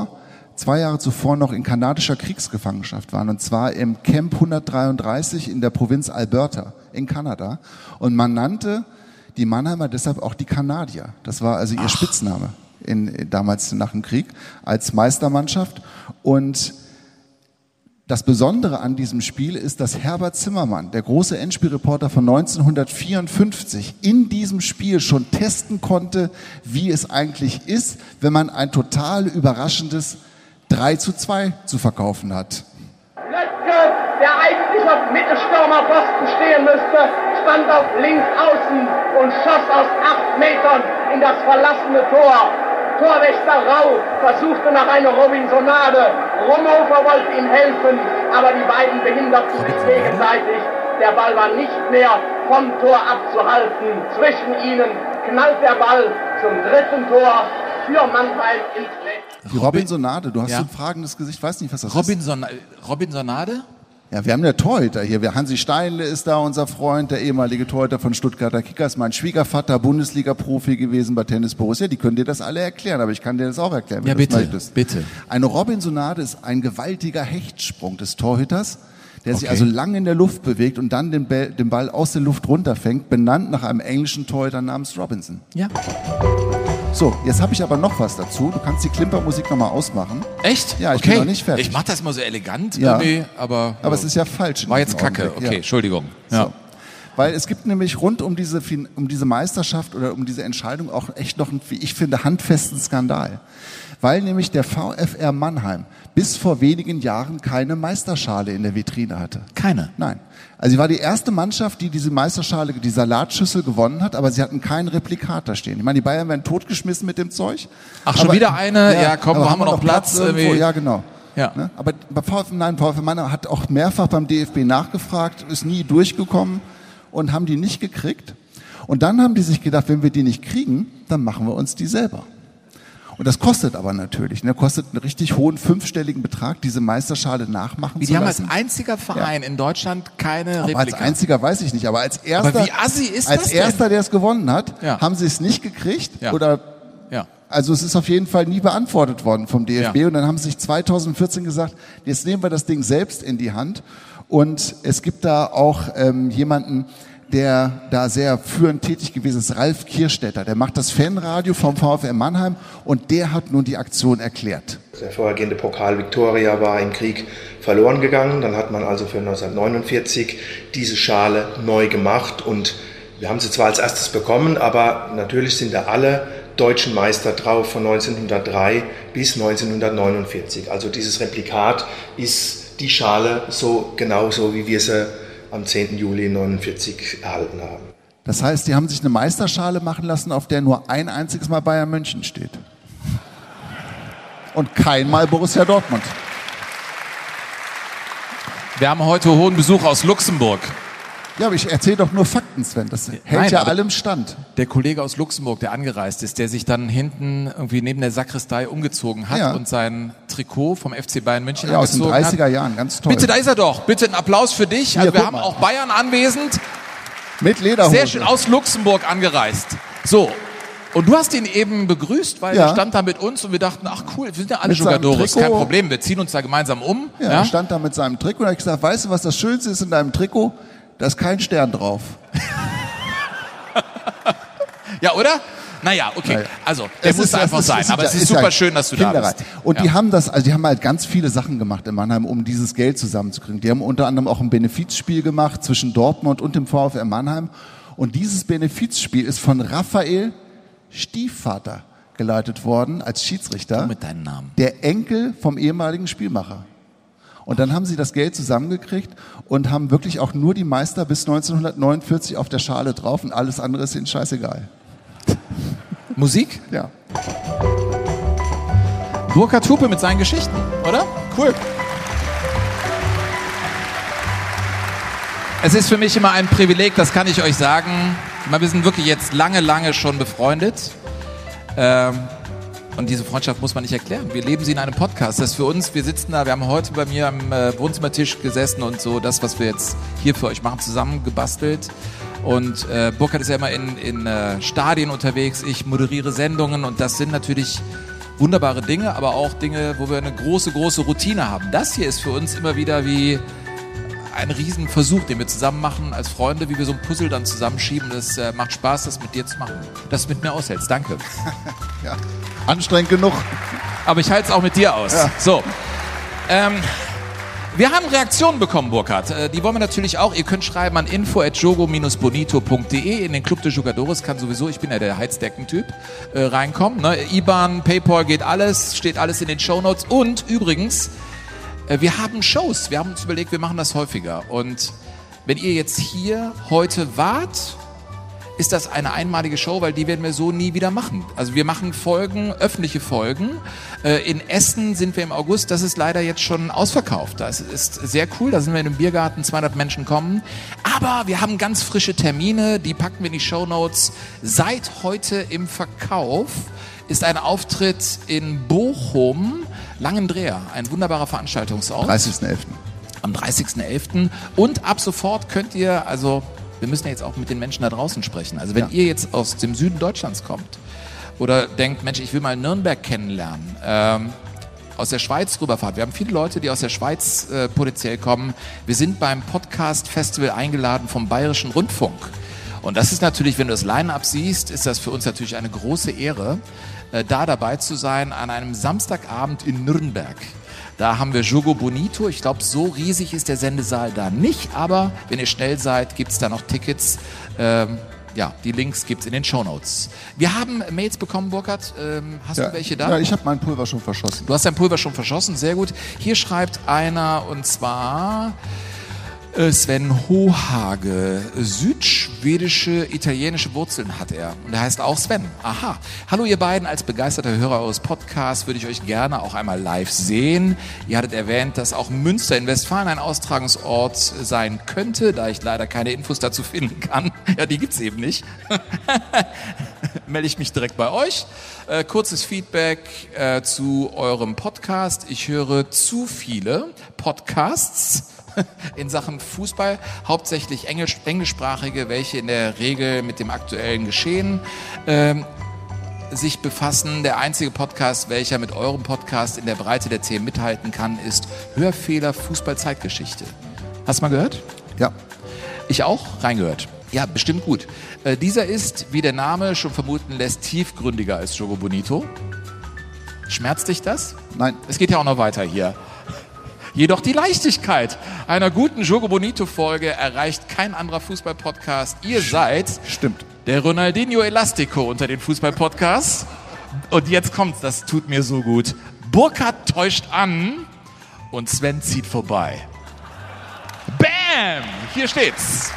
2 Jahre zuvor noch in kanadischer Kriegsgefangenschaft waren, und zwar im Camp 133 in der Provinz Alberta in Kanada. Und man nannte die Mannheimer deshalb auch die Kanadier. Das war also ihr Spitzname damals nach dem Krieg als Meistermannschaft. Und das Besondere an diesem Spiel ist, dass Herbert Zimmermann, der große Endspielreporter von 1954, in diesem Spiel schon testen konnte, wie es eigentlich ist, wenn man ein total überraschendes 3:2 zu verkaufen hat. Lötke, der eigentlich auf Mittelstürmerposten stehen müsste, stand auf links außen und schoss aus 8 Metern in das verlassene Tor. Torwächter Rau versuchte nach einer Robinsonade. Rumhofer wollte ihm helfen, aber die beiden behinderten sich gegenseitig. Der Ball war nicht mehr vom Tor abzuhalten. Zwischen ihnen knallt der Ball zum 3. Tor für Mannheim ins Netz. Die Robinsonade, du hast so ein fragendes Gesicht, weiß nicht, was das ist. Robinsonade? Ja, wir haben ja Torhüter hier. Hansi Steinle ist da, unser Freund, der ehemalige Torhüter von Stuttgarter Kickers. Mein Schwiegervater, Bundesliga-Profi gewesen bei Tennis Borussia. Die können dir das alle erklären, aber ich kann dir das auch erklären, wenn du das möchtest. Bitte. Eine Robinsonade ist ein gewaltiger Hechtsprung des Torhüters, der sich also lang in der Luft bewegt und dann den Ball aus der Luft runterfängt, benannt nach einem englischen Torhüter namens Robinson. Ja. So, jetzt habe ich aber noch was dazu. Du kannst die Klimpermusik nochmal ausmachen. Echt? Ja, ich bin noch nicht fertig. Ich mache das mal so elegant, ja. aber es ist ja falsch. War jetzt Kacke. Okay, ja. Entschuldigung. Ja. So. Weil es gibt nämlich rund um diese Meisterschaft oder um diese Entscheidung auch echt noch einen, wie ich finde, handfesten Skandal. Weil nämlich der VfR Mannheim bis vor wenigen Jahren keine Meisterschale in der Vitrine hatte. Keine? Nein. Also sie war die erste Mannschaft, die diese Meisterschale, die Salatschüssel gewonnen hat, aber sie hatten kein Replikat da stehen. Ich meine, die Bayern werden totgeschmissen mit dem Zeug. Ach, schon wieder eine? Ja, komm, haben wir noch Platz irgendwo? Ja, genau. Ja. Ne? Aber bei VfR Mannheim hat auch mehrfach beim DFB nachgefragt, ist nie durchgekommen und haben die nicht gekriegt. Und dann haben die sich gedacht, wenn wir die nicht kriegen, dann machen wir uns die selber. Und das kostet aber natürlich, kostet einen richtig hohen 5-stelligen Betrag, diese Meisterschale nachmachen zu lassen. Die haben als einziger Verein in Deutschland keine Replika. Als einziger weiß ich nicht, aber als erster, aber wie assi ist als das erster, der es gewonnen hat, ja. haben sie es nicht gekriegt ja. oder ja. Also es ist auf jeden Fall nie beantwortet worden vom DFB ja. Und dann haben sie sich 2014 gesagt, jetzt nehmen wir das Ding selbst in die Hand und es gibt da auch jemanden, der da sehr führend tätig gewesen ist, Ralf Kirstetter. Der macht das Fanradio vom VfR Mannheim und der hat nun die Aktion erklärt. Der vorhergehende Pokal Victoria war im Krieg verloren gegangen. Dann hat man also für 1949 diese Schale neu gemacht und wir haben sie zwar als erstes bekommen, aber natürlich sind da alle deutschen Meister drauf von 1903 bis 1949. Also dieses Replikat ist die Schale so genauso, wie wir sie am 10. Juli 1949 erhalten haben. Das heißt, die haben sich eine Meisterschale machen lassen, auf der nur ein einziges Mal Bayern München steht. Und kein Mal Borussia Dortmund. Wir haben heute hohen Besuch aus Luxemburg. Ja, aber ich erzähle doch nur Fakten, Sven. Das hält ja allem stand. Der Kollege aus Luxemburg, der angereist ist, der sich dann hinten irgendwie neben der Sakristei umgezogen hat und sein Trikot vom FC Bayern München angezogen hat. Aus den 30er Jahren, ganz toll. Bitte, da ist er doch. Bitte einen Applaus für dich. Also wir haben auch Bayern anwesend. Mit Lederhose. Sehr schön, aus Luxemburg angereist. So. Und du hast ihn eben begrüßt, weil er stand da mit uns und wir dachten, ach cool, wir sind ja alle Jugadores, kein Problem, wir ziehen uns da gemeinsam um. Ja, er stand da mit seinem Trikot und hat gesagt, weißt du, was das Schönste ist in deinem Trikot? Da ist kein Stern drauf. Ja, oder? Naja, okay. Also, der muss einfach sein. Aber es ist super schön, dass du da bist. Und die haben die haben halt ganz viele Sachen gemacht in Mannheim, um dieses Geld zusammenzukriegen. Die haben unter anderem auch ein Benefizspiel gemacht zwischen Dortmund und dem VfR Mannheim. Und dieses Benefizspiel ist von Raphael Stiefvater geleitet worden als Schiedsrichter. Mit deinem Namen. Der Enkel vom ehemaligen Spielmacher. Und dann haben sie das Geld zusammengekriegt und haben wirklich auch nur die Meister bis 1949 auf der Schale drauf und alles andere ist ihnen scheißegal. Musik? Ja. Burkhard Hupe mit seinen Geschichten, oder? Cool. Es ist für mich immer ein Privileg, das kann ich euch sagen. Wir sind wirklich jetzt lange schon befreundet. Und diese Freundschaft muss man nicht erklären. Wir leben sie in einem Podcast. Das ist für uns, wir sitzen da, wir haben heute bei mir am Wohnzimmertisch gesessen und so das, was wir jetzt hier für euch machen, zusammengebastelt. Und Burkhard ist ja immer in Stadien unterwegs. Ich moderiere Sendungen und das sind natürlich wunderbare Dinge, aber auch Dinge, wo wir eine große Routine haben. Das hier ist für uns immer wieder wie ein Riesenversuch, den wir zusammen machen als Freunde, wie wir so ein Puzzle dann zusammenschieben. Das macht Spaß, das mit dir zu machen. Dass du mit mir aushältst. Danke. Ja. Anstrengend genug. Aber ich halte es auch mit dir aus. Ja. So. Wir haben Reaktionen bekommen, Burkhard. Die wollen wir natürlich auch. Ihr könnt schreiben an info@jogo-bonito.de. In den Club de Jugadores kann sowieso, ich bin ja der Heizdeckentyp, reinkommen. Ne? IBAN, PayPal geht alles, steht alles in den Shownotes. Und übrigens, wir haben Shows. Wir haben uns überlegt, wir machen das häufiger. Und wenn ihr jetzt hier heute wart, ist das eine einmalige Show, weil die werden wir so nie wieder machen. Also wir machen Folgen, öffentliche Folgen. In Essen sind wir im August, das ist leider jetzt schon ausverkauft. Das ist sehr cool, da sind wir in einem Biergarten, 200 Menschen kommen. Aber wir haben ganz frische Termine, die packen wir in die Shownotes. Seit heute im Verkauf ist ein Auftritt in Bochum, Langendreher, ein wunderbarer Veranstaltungsort. 30.11. Am 30.11. Und ab sofort könnt ihr, also wir müssen ja jetzt auch mit den Menschen da draußen sprechen. Also wenn ihr jetzt aus dem Süden Deutschlands kommt oder denkt, Mensch, ich will mal Nürnberg kennenlernen, aus der Schweiz rüberfahrt. Wir haben viele Leute, die aus der Schweiz potenziell kommen. Wir sind beim Podcast-Festival eingeladen vom Bayerischen Rundfunk. Und das ist natürlich, wenn du das Line-Up siehst, ist das für uns natürlich eine große Ehre, da dabei zu sein an einem Samstagabend in Nürnberg. Da haben wir Jogo Bonito. Ich glaube, so riesig ist der Sendesaal da nicht. Aber wenn ihr schnell seid, gibt es da noch Tickets. Die Links gibt es in den Shownotes. Wir haben Mails bekommen, Burkhard. Hast du welche da? Ja, ich habe mein Pulver schon verschossen. Du hast dein Pulver schon verschossen, sehr gut. Hier schreibt einer, und zwar Sven Hohage. Südschwedische, italienische Wurzeln hat er. Und er heißt auch Sven. Aha. Hallo ihr beiden, als begeisterter Hörer eures Podcasts würde ich euch gerne auch einmal live sehen. Ihr hattet erwähnt, dass auch Münster in Westfalen ein Austragungsort sein könnte, da ich leider keine Infos dazu finden kann. Ja, die gibt's eben nicht. Melde ich mich direkt bei euch. Kurzes Feedback zu eurem Podcast. Ich höre zu viele Podcasts in Sachen Fußball, hauptsächlich englischsprachige, welche in der Regel mit dem aktuellen Geschehen sich befassen. Der einzige Podcast, welcher mit eurem Podcast in der Breite der Themen mithalten kann, ist Hörfehler Fußball-Zeitgeschichte. Hast du mal gehört? Ja. Ich auch? Reingehört. Ja, bestimmt gut. Dieser ist, wie der Name schon vermuten lässt, tiefgründiger als Jogo Bonito. Schmerzt dich das? Nein. Es geht ja auch noch weiter hier. Jedoch die Leichtigkeit einer guten Jogo Bonito-Folge erreicht kein anderer Fußball-Podcast. Ihr seid der Ronaldinho Elastico unter den Fußball-Podcasts. Und jetzt kommt's, das tut mir so gut. Burkhard täuscht an und Sven zieht vorbei. Bam! Hier steht's.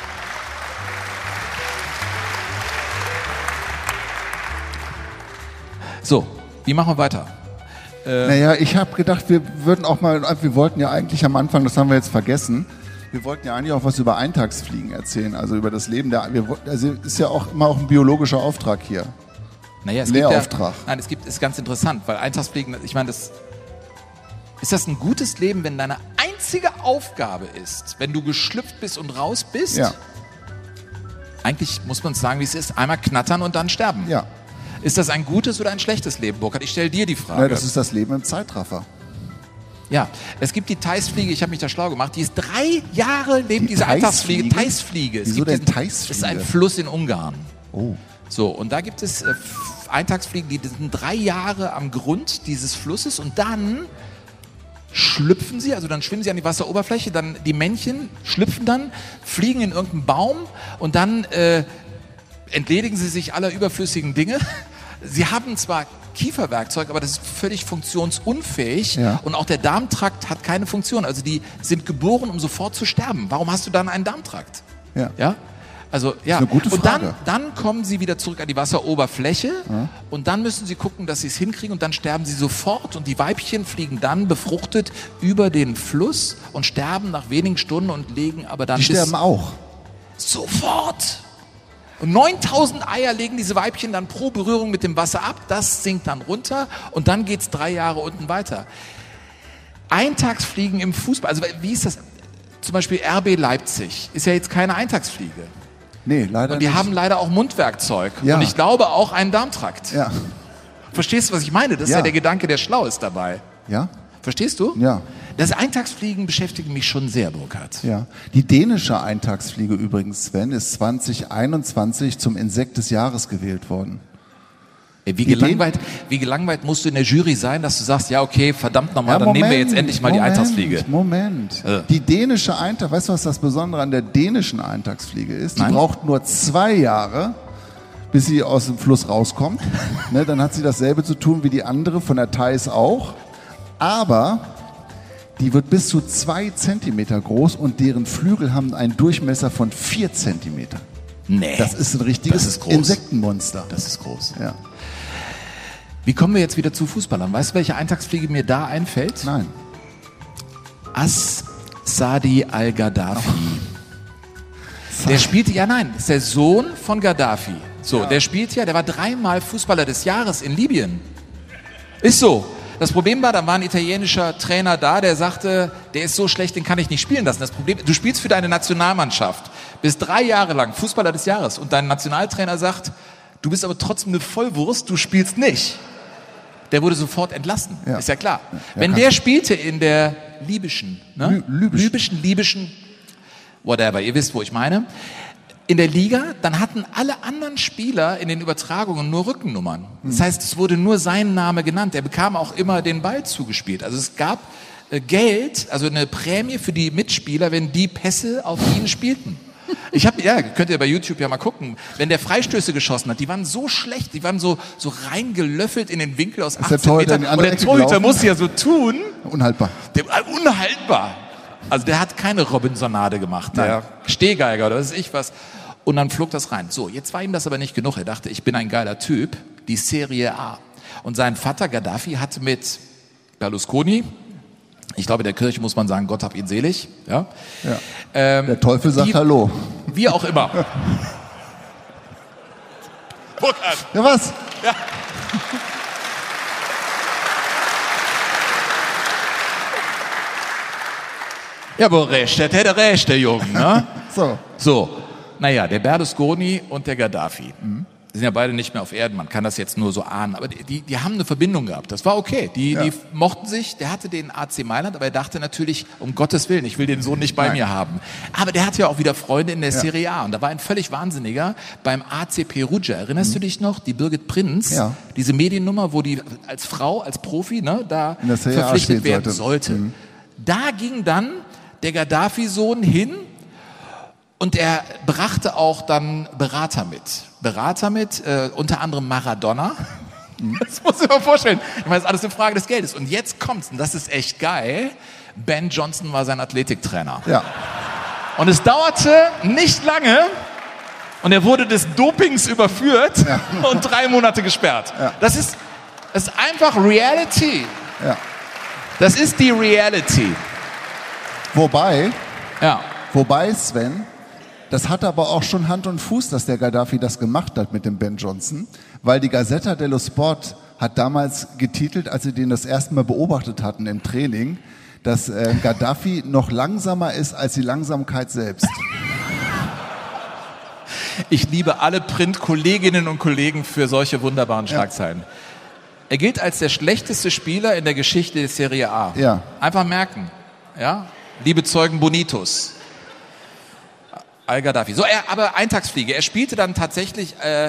So, wie machen wir weiter? Naja, ich habe gedacht, wir wollten ja eigentlich am Anfang, das haben wir jetzt vergessen, wir wollten ja eigentlich auch was über Eintagsfliegen erzählen, also über das Leben also ist ja auch immer auch ein biologischer Auftrag hier. Naja, Lehrauftrag. Ist ganz interessant, weil Eintagsfliegen, ich meine, ist das ein gutes Leben, wenn deine einzige Aufgabe ist, wenn du geschlüpft bist und raus bist? Ja. Eigentlich muss man sagen, wie es ist, einmal knattern und dann sterben. Ja. Ist das ein gutes oder ein schlechtes Leben, Burkhard? Ich stelle dir die Frage. Ja, das ist das Leben im Zeitraffer. Ja, es gibt die Theisfliege, ich habe mich da schlau gemacht, die ist 3 Jahre lebt diese Eintagsfliege. Theisfliege. Wieso denn Theisfliege? Das ist ein Fluss in Ungarn. Oh. So, und da gibt es Eintagsfliegen, die sind 3 Jahre am Grund dieses Flusses und dann schlüpfen sie, also dann schwimmen sie an die Wasseroberfläche, dann die Männchen schlüpfen dann, fliegen in irgendeinen Baum und dann entledigen sie sich aller überflüssigen Dinge. Sie haben zwar Kieferwerkzeug, aber das ist völlig funktionsunfähig und auch der Darmtrakt hat keine Funktion. Also die sind geboren, um sofort zu sterben. Warum hast du dann einen Darmtrakt? Ja? Also, ja. Das ist eine gute Frage. Und dann kommen sie wieder zurück an die Wasseroberfläche und dann müssen sie gucken, dass sie es hinkriegen und dann sterben sie sofort und die Weibchen fliegen dann befruchtet über den Fluss und sterben nach wenigen Stunden und legen aber dann Die sterben auch. Sofort! Und 9000 Eier legen diese Weibchen dann pro Berührung mit dem Wasser ab, das sinkt dann runter und dann geht's 3 Jahre unten weiter. Eintagsfliegen im Fußball, also wie ist das? Zum Beispiel RB Leipzig ist ja jetzt keine Eintagsfliege. Nee, leider nicht. Und die haben leider auch Mundwerkzeug und ich glaube auch einen Darmtrakt. Ja. Verstehst du, was ich meine? Das ist ja der Gedanke, der schlau ist dabei. Ja. Verstehst du? Ja. Das Eintagsfliegen beschäftigt mich schon sehr, Burkhard. Ja. Die dänische Eintagsfliege übrigens, Sven, ist 2021 zum Insekt des Jahres gewählt worden. Wie gelangweilt musst du in der Jury sein, dass du sagst, ja okay, verdammt nochmal, dann nehmen wir jetzt endlich mal die Eintagsfliege. Moment. Die dänische Eintagsfliege, weißt du, was das Besondere an der dänischen Eintagsfliege ist? Die braucht nur 2 Jahre, bis sie aus dem Fluss rauskommt. Ne, dann hat sie dasselbe zu tun wie die andere, von der Thais auch. Aber die wird bis zu 2 Zentimeter groß und deren Flügel haben einen Durchmesser von 4 Zentimeter. Nee. Das ist ein richtiges Insektenmonster. Das ist groß. Ja. Wie kommen wir jetzt wieder zu Fußballern? Weißt du, welche Eintagsfliege mir da einfällt? Nein. As-Sadi al-Gaddafi. Der spielte, ist der Sohn von Gaddafi. So, der spielt der war 3-mal Fußballer des Jahres in Libyen. Ist so. Das Problem war, da war ein italienischer Trainer da, der sagte, der ist so schlecht, den kann ich nicht spielen lassen. Das Problem, du spielst für deine Nationalmannschaft, bist 3 Jahre lang Fußballer des Jahres und dein Nationaltrainer sagt, du bist aber trotzdem eine Vollwurst, du spielst nicht. Der wurde sofort entlassen, ist ja klar. Ja, wenn der spielte in der libyschen, whatever, ihr wisst, wo ich meine, in der Liga, dann hatten alle anderen Spieler in den Übertragungen nur Rückennummern. Das heißt, es wurde nur sein Name genannt. Er bekam auch immer den Ball zugespielt. Also es gab Geld, also eine Prämie für die Mitspieler, wenn die Pässe auf ihn spielten. Könnt ihr bei YouTube ja mal gucken, wenn der Freistöße geschossen hat, die waren so schlecht, die waren so reingelöffelt in den Winkel aus 18 Metern. Und der Torhüter musste ja so tun. Unhaltbar. Unhaltbar. Also der hat keine Robinsonade gemacht, der Stehgeiger oder was weiß ich was. Und dann flog das rein. So, jetzt war ihm das aber nicht genug. Er dachte, ich bin ein geiler Typ, die Serie A. Und sein Vater Gaddafi hatte mit Berlusconi, ich glaube, in der Kirche muss man sagen, Gott hab ihn selig. Ja. Der Teufel sagt Hallo. Wie auch immer. Burkhard. Ja, was? Ja. Ja, aber recht, der hätte recht, der Junge, ne? So. Naja, der Berlusconi und der Gaddafi. Die sind ja beide nicht mehr auf Erden, man kann das jetzt nur so ahnen, aber die haben eine Verbindung gehabt, das war okay. Die mochten sich, der hatte den AC Mailand, aber er dachte natürlich, um Gottes Willen, ich will den Sohn nicht bei mir haben. Aber der hatte ja auch wieder Freunde in der Serie A und da war ein völlig Wahnsinniger beim AC Perugia. Erinnerst du dich noch? Die Birgit Prinz, diese Mediennummer, wo die als Frau, als Profi, da verpflichtet werden sollte. Da ging dann der Gaddafi-Sohn hin und er brachte auch dann Berater mit, unter anderem Maradona. Das muss ich mir vorstellen. Ich meine, das ist alles eine Frage des Geldes. Und jetzt kommt's, und das ist echt geil, Ben Johnson war sein Athletiktrainer. Ja. Und es dauerte nicht lange und er wurde des Dopings überführt und 3 Monate gesperrt. Ja. Das ist einfach Reality. Ja. Das ist die Reality. Wobei, Sven, das hat aber auch schon Hand und Fuß, dass der Gaddafi das gemacht hat mit dem Ben Johnson, weil die Gazzetta dello Sport hat damals getitelt, als sie den das erste Mal beobachtet hatten im Training, dass Gaddafi noch langsamer ist als die Langsamkeit selbst. Ich liebe alle Print-Kolleginnen und Kollegen für solche wunderbaren Schlagzeilen. Er gilt als der schlechteste Spieler in der Geschichte der Serie A. Ja. Einfach merken. Ja? Liebe Zeugen Bonitus. Al-Gaddafi. So, aber Eintagsfliege. Er spielte dann tatsächlich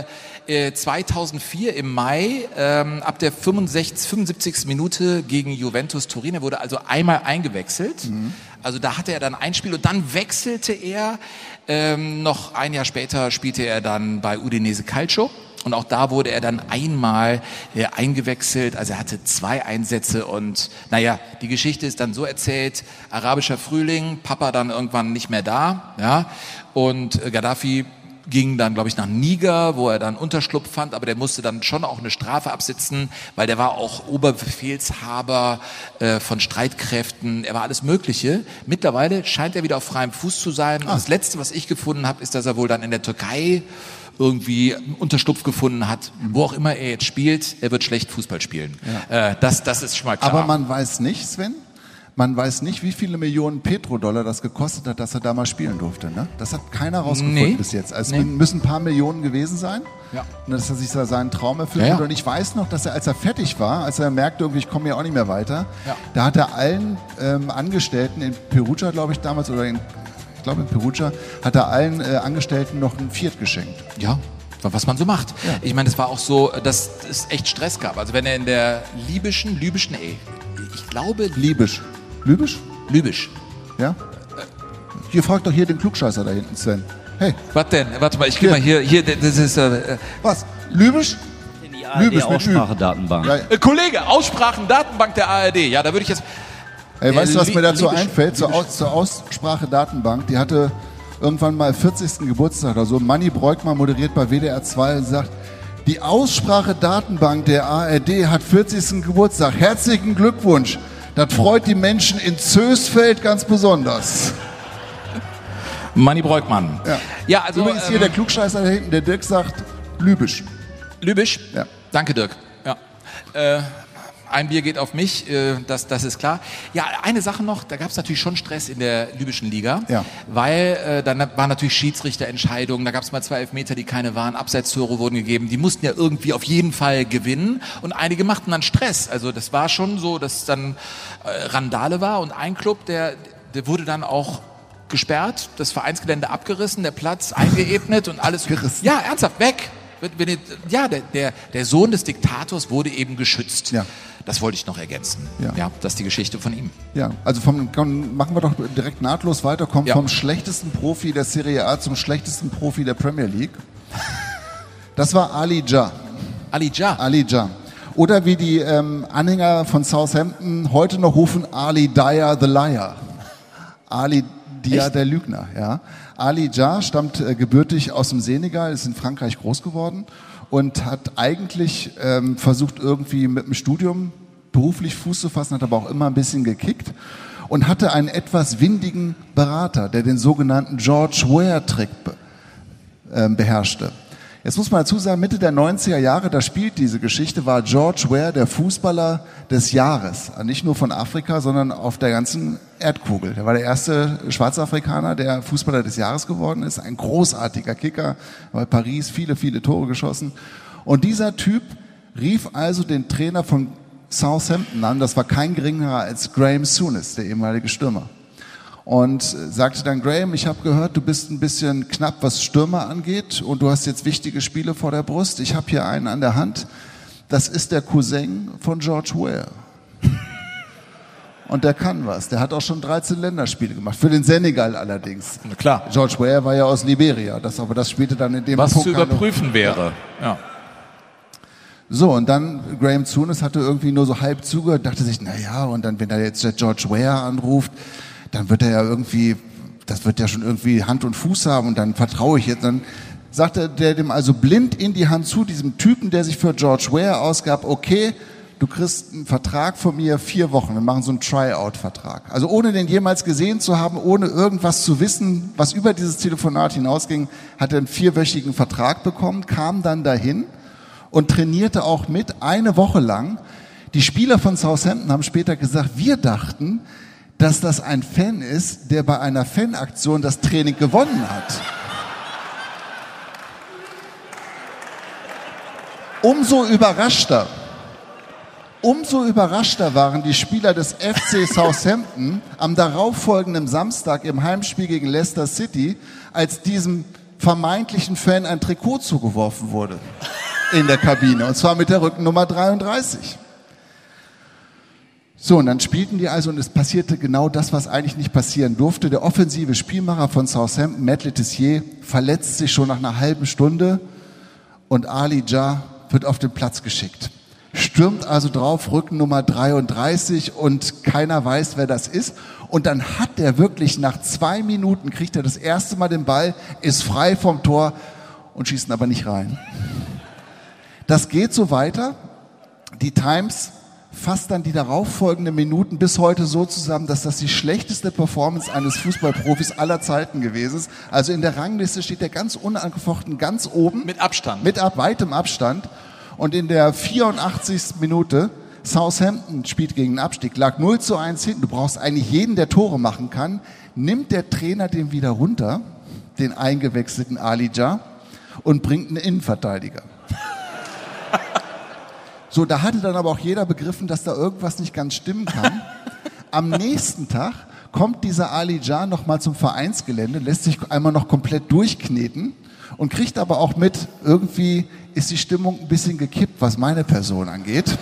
2004 im Mai ab der 75. Minute gegen Juventus Turin. Er wurde also einmal eingewechselt. Also da hatte er dann ein Spiel und dann wechselte er. Noch ein Jahr später spielte er dann bei Udinese Calcio. Und auch da wurde er dann einmal eingewechselt, also er hatte 2 Einsätze und naja, die Geschichte ist dann so erzählt, arabischer Frühling, Papa dann irgendwann nicht mehr da, und Gaddafi ging dann, glaube ich, nach Niger, wo er dann Unterschlupf fand, aber der musste dann schon auch eine Strafe absitzen, weil der war auch Oberbefehlshaber von Streitkräften, er war alles Mögliche. Mittlerweile scheint er wieder auf freiem Fuß zu sein. Und das Letzte, was ich gefunden habe, ist, dass er wohl dann in der Türkei irgendwie Unterschlupf gefunden hat, wo auch immer er jetzt spielt, er wird schlecht Fußball spielen. Das ist schon mal klar. Aber man weiß nicht, Sven, Man weiß nicht, wie viele Millionen Petrodollar das gekostet hat, dass er da mal spielen durfte. Ne? Das hat keiner rausgefunden bis jetzt. Also müssen ein paar Millionen gewesen sein, dass er sich seinen Traum erfüllt hat. Und ich weiß noch, dass er, als er fertig war, als er merkte, irgendwie, ich komme hier auch nicht mehr weiter, da hat er allen Angestellten in Perugia, glaube ich damals, oder in Perugia, hat er allen Angestellten noch ein Fiat geschenkt. Ja. Was man so macht. Ja. Ich meine, es war auch so, dass es echt Stress gab. Also wenn er in der libyschen, ich glaube... Libysch. Ja? Hier, fragt doch hier den Klugscheißer da hinten, Sven. Hey. Was denn? Warte mal, ich geh mal hier, das ist... Was? Libysch? Die ARD Aussprachedatenbank. Ja. Kollege, Aussprachedatenbank der ARD. Ja, da würde ich jetzt... Ey, weißt du, was mir dazu einfällt? Zur Aussprachedatenbank, die hatte irgendwann mal 40. Geburtstag oder so. Manni Breukmann moderiert bei WDR 2 und sagt, die Aussprachedatenbank der ARD hat 40. Geburtstag. Herzlichen Glückwunsch. Das freut die Menschen in Zösfeld ganz besonders. Manni Breukmann. Ja, also übrigens hier der Klugscheißer da hinten, der Dirk sagt Libysch. Libysch? Ja. Danke, Dirk. Ja. Ein Bier geht auf mich, das ist klar. Ja, eine Sache noch, da gab es natürlich schon Stress in der libyschen Liga, weil dann waren natürlich Schiedsrichterentscheidungen, da gab es mal 2 Elfmeter, die keine waren, Abseitstore wurden gegeben, die mussten ja irgendwie auf jeden Fall gewinnen und einige machten dann Stress. Also das war schon so, dass dann Randale war und ein Club, der wurde dann auch gesperrt, das Vereinsgelände abgerissen, der Platz eingeebnet und alles. Gerissen. Ja, ernsthaft, weg. Ja, der Sohn des Diktators wurde eben geschützt. Ja. Das wollte ich noch ergänzen. Ja, das ist die Geschichte von ihm. Ja, also machen wir doch direkt nahtlos weiter, kommen vom schlechtesten Profi der Serie A zum schlechtesten Profi der Premier League. Das war Ali Jah. Ali Jah? Ali Jah. Oder wie die Anhänger von Southampton heute noch rufen, Ali Dia the Liar. Ali Dia der Lügner, ja. Ali Jah stammt gebürtig aus dem Senegal, ist in Frankreich groß geworden und hat eigentlich versucht, irgendwie mit dem Studium beruflich Fuß zu fassen, hat aber auch immer ein bisschen gekickt und hatte einen etwas windigen Berater, der den sogenannten George Weah-Trick beherrschte. Jetzt muss man dazu sagen, Mitte der 90er Jahre, da spielt diese Geschichte, war George Weah der Fußballer des Jahres. Nicht nur von Afrika, sondern auf der ganzen Erdkugel. Der war der erste Schwarzafrikaner, der Fußballer des Jahres geworden ist. Ein großartiger Kicker, bei Paris viele, viele Tore geschossen. Und dieser Typ rief also den Trainer von Southampton an, das war kein geringerer als Graham Souness, der ehemalige Stürmer. Und sagte dann, Graham, ich habe gehört, du bist ein bisschen knapp, was Stürmer angeht und du hast jetzt wichtige Spiele vor der Brust. Ich habe hier einen an der Hand, das ist der Cousin von George Weah. Und der kann was. Der hat auch schon 13 Länderspiele gemacht, für den Senegal allerdings. Na klar. George Weah war ja aus Liberia, aber das spielte dann in dem was Punkt zu überprüfen wäre. Ja. So, und dann Graham Souness hatte irgendwie nur so halb zugehört, dachte sich, und dann, wenn er jetzt der George Weah anruft, dann wird er ja irgendwie, das wird ja schon irgendwie Hand und Fuß haben und dann vertraue ich jetzt. Dann sagte der dem also blind in die Hand zu, diesem Typen, der sich für George Weah ausgab, okay, du kriegst einen Vertrag von mir 4 Wochen, wir machen so einen Tryout-Vertrag. Also ohne den jemals gesehen zu haben, ohne irgendwas zu wissen, was über dieses Telefonat hinausging, hat er einen 4-wöchigen Vertrag bekommen, kam dann dahin und trainierte auch mit 1 Woche lang. Die Spieler von Southampton haben später gesagt, wir dachten, dass das ein Fan ist, der bei einer Fanaktion das Training gewonnen hat. Umso überraschter waren die Spieler des FC Southampton am darauffolgenden Samstag im Heimspiel gegen Leicester City, als diesem vermeintlichen Fan ein Trikot zugeworfen wurde in der Kabine, und zwar mit der Rückennummer 33. So, und dann spielten die also und es passierte genau das, was eigentlich nicht passieren durfte. Der offensive Spielmacher von Southampton, Matt Le Tissier, verletzt sich schon nach einer halben Stunde und Ali Jah wird auf den Platz geschickt. Stürmt also drauf, Rückennummer 33 und keiner weiß, wer das ist. Und dann hat der wirklich nach 2 Minuten, kriegt er das erste Mal den Ball, ist frei vom Tor und schießt ihn aber nicht rein. Das geht so weiter. Die Times fasst dann die darauffolgenden Minuten bis heute so zusammen, dass das die schlechteste Performance eines Fußballprofis aller Zeiten gewesen ist. Also in der Rangliste steht er ganz unangefochten ganz oben. Mit Abstand. Mit weitem Abstand. Und in der 84. Minute Southampton spielt gegen den Abstieg, lag 0:1 hinten. Du brauchst eigentlich jeden, der Tore machen kann. Nimmt der Trainer den wieder runter, den eingewechselten Alija, und bringt einen Innenverteidiger. So, da hatte dann aber auch jeder begriffen, dass da irgendwas nicht ganz stimmen kann. Am nächsten Tag kommt dieser Alija nochmal zum Vereinsgelände, lässt sich einmal noch komplett durchkneten und kriegt aber auch mit, irgendwie ist die Stimmung ein bisschen gekippt, was meine Person angeht.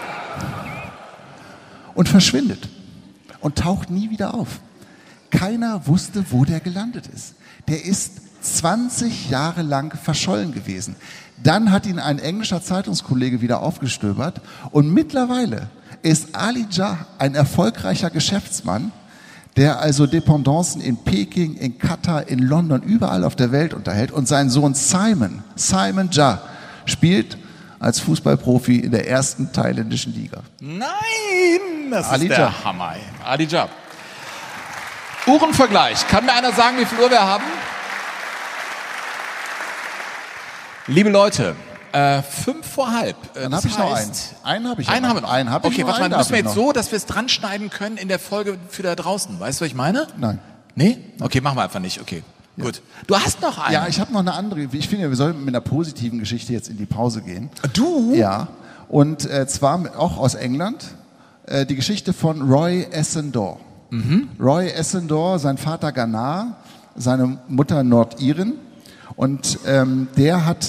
Und verschwindet. Und taucht nie wieder auf. Keiner wusste, wo der gelandet ist. Der ist 20 Jahre lang verschollen gewesen. Dann hat ihn ein englischer Zeitungskollege wieder aufgestöbert und mittlerweile ist Alija ein erfolgreicher Geschäftsmann, der also Dependancen in Peking, in Katar, in London, überall auf der Welt unterhält, und sein Sohn Simon Jah, spielt als Fußballprofi in der ersten thailändischen Liga. Nein, das Alija. ist der Hammer. Alija. Uhrenvergleich. Kann mir einer sagen, wie viel Uhr wir haben? Liebe Leute, 5:05. Dann habe ich noch einen. Einen habe ich Einen haben wir noch. Einen habe ich okay, noch. warte mal, Einen müssen wir darf jetzt ich noch. so, dass wir es dran schneiden können in der Folge für da draußen. Weißt du, was ich meine? Nein. Nee? Okay, machen wir einfach nicht. Okay, gut. Du hast noch einen. Ja, ich habe noch eine andere. Ich finde, wir sollten mit einer positiven Geschichte jetzt in die Pause gehen. Du? Ja. Und zwar auch aus England. Die Geschichte von Roy Essendor. Roy Essendor, sein Vater Ghana, seine Mutter Nordiren. Und der hat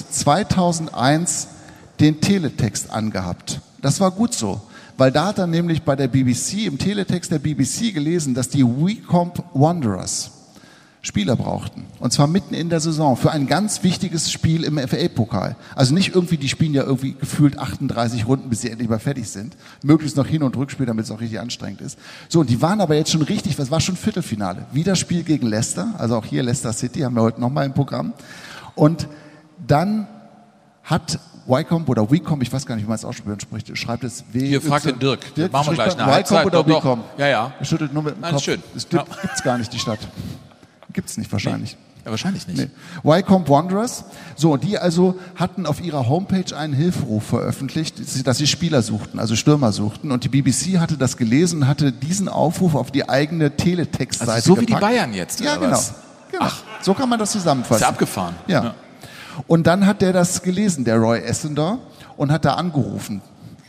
2001 den Teletext angehabt. Das war gut so, weil da hat er nämlich bei der BBC, im Teletext der BBC gelesen, dass die Wycombe Wanderers Spieler brauchten. Und zwar mitten in der Saison für ein ganz wichtiges Spiel im FA-Pokal. Also nicht irgendwie, die spielen ja irgendwie gefühlt 38 Runden, bis sie endlich mal fertig sind. Möglichst noch Hin- und Rückspiel, damit es auch richtig anstrengend ist. So, und die waren aber jetzt schon richtig, das war schon Viertelfinale. Wieder Spiel gegen Leicester, also auch hier Leicester City, haben wir heute nochmal im Programm. Und dann hat Wycombe, ich weiß gar nicht, wie man es ausspricht, schreibt es W. Hier, fragt den Dirk. Dirk, machen wir gleich eine Wycombe oder Wycombe? Ja, ja. Er schüttelt nur mit dem Nein, Kopf. ist schön. Es gibt's gar nicht, die Stadt. Gibt's nicht, wahrscheinlich. Nee. Ja, wahrscheinlich nicht. Nee. Wycombe Wanderers. So, die also hatten auf ihrer Homepage einen Hilferuf veröffentlicht, dass sie Spieler suchten, also Stürmer suchten. Und die BBC hatte das gelesen und hatte diesen Aufruf auf die eigene Teletext-Seite also so gepackt. wie die Bayern jetzt, Ja, oder genau. was? Genau. Ach. So kann man das zusammenfassen. Ist ja abgefahren. Ja. Und dann hat der das gelesen, der Roy Essendor, und hat da angerufen.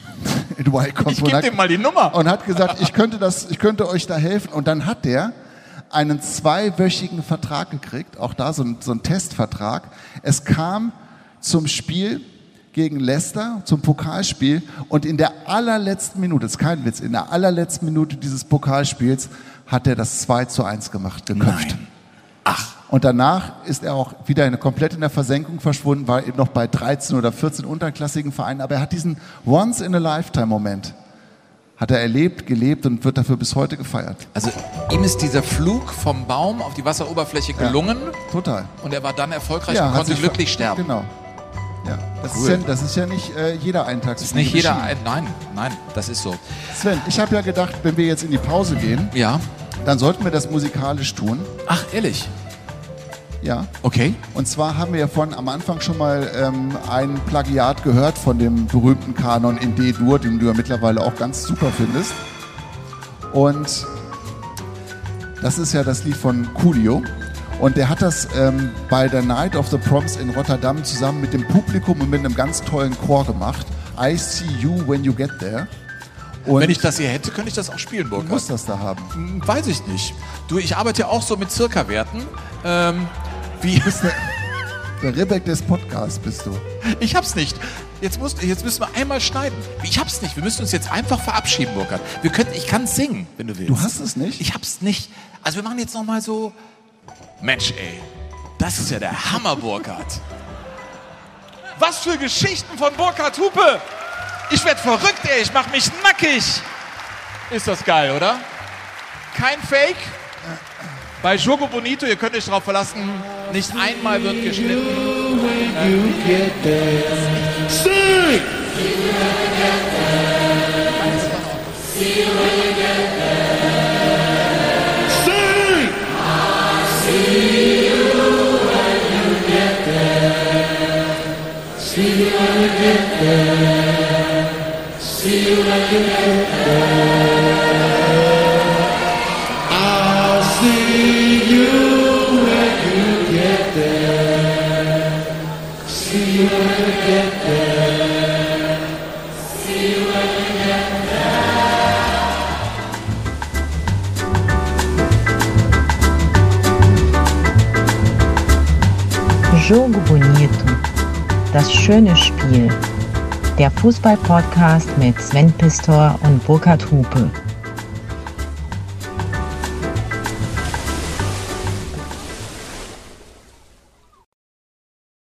In Wycombe. Ich gebe dem mal die Nummer. Und hat gesagt, ich könnte euch da helfen. Und dann hat der einen 2-wöchigen Vertrag gekriegt, auch da so ein Testvertrag. Es kam zum Spiel gegen Leicester, zum Pokalspiel, und in der allerletzten Minute, das ist kein Witz, in der allerletzten Minute dieses Pokalspiels hat er das 2:1 gemacht, geköpft. Nein. Ach. Und danach ist er auch wieder komplett in der Versenkung verschwunden, war eben noch bei 13 oder 14 unterklassigen Vereinen, aber er hat diesen Once-in-a-Lifetime-Moment hat er erlebt, gelebt und wird dafür bis heute gefeiert. Also ihm ist dieser Flug vom Baum auf die Wasseroberfläche gelungen. Ja, total. Und er war dann erfolgreich Ja, und konnte glücklich sterben. Genau. Ja, Cool. Das ist ja nicht jeder Eintagsfliege. Das ist nicht jeder beschieden. Nein, das ist so. Sven, ich habe ja gedacht, wenn wir jetzt in die Pause gehen, Ja. dann sollten wir das musikalisch tun. Ach, ehrlich? Ja. Okay. Und zwar haben wir ja am Anfang schon mal ein Plagiat gehört von dem berühmten Kanon in D-Dur, den du ja mittlerweile auch ganz super findest. Und das ist ja das Lied von Coolio. Und der hat das bei der Night of the Proms in Rotterdam zusammen mit dem Publikum und mit einem ganz tollen Chor gemacht. I see you when you get there. Und wenn ich das hier hätte, könnte ich das auch spielen, Burkhard. Du musst das da haben. Weiß ich nicht. Du, ich arbeite ja auch so mit Circa-Werten. Du bist der Rebek des Podcasts, bist du. Ich hab's nicht. Jetzt müssen wir einmal schneiden. Ich hab's nicht. Wir müssen uns jetzt einfach verabschieden, Burkhard. Ich kann singen, wenn du willst. Du hast es nicht? Ich hab's nicht. Also wir machen jetzt noch mal so... Mensch, ey. Das ist ja der Hammer, Burkhard. Was für Geschichten von Burkhard Hupe. Ich werd verrückt, ey. Ich mach mich nackig. Ist das geil, oder? Kein Fake. Bei Jogo Bonito, ihr könnt euch darauf verlassen, nicht einmal wird geschnitten. Sing! See you when you get there. I'll see you when you get there. See you when you get there. See you when you get there. Jogo Bonito. Das schöne Spiel. Der Fußball-Podcast mit Sven Pistor und Burkhard Hupe.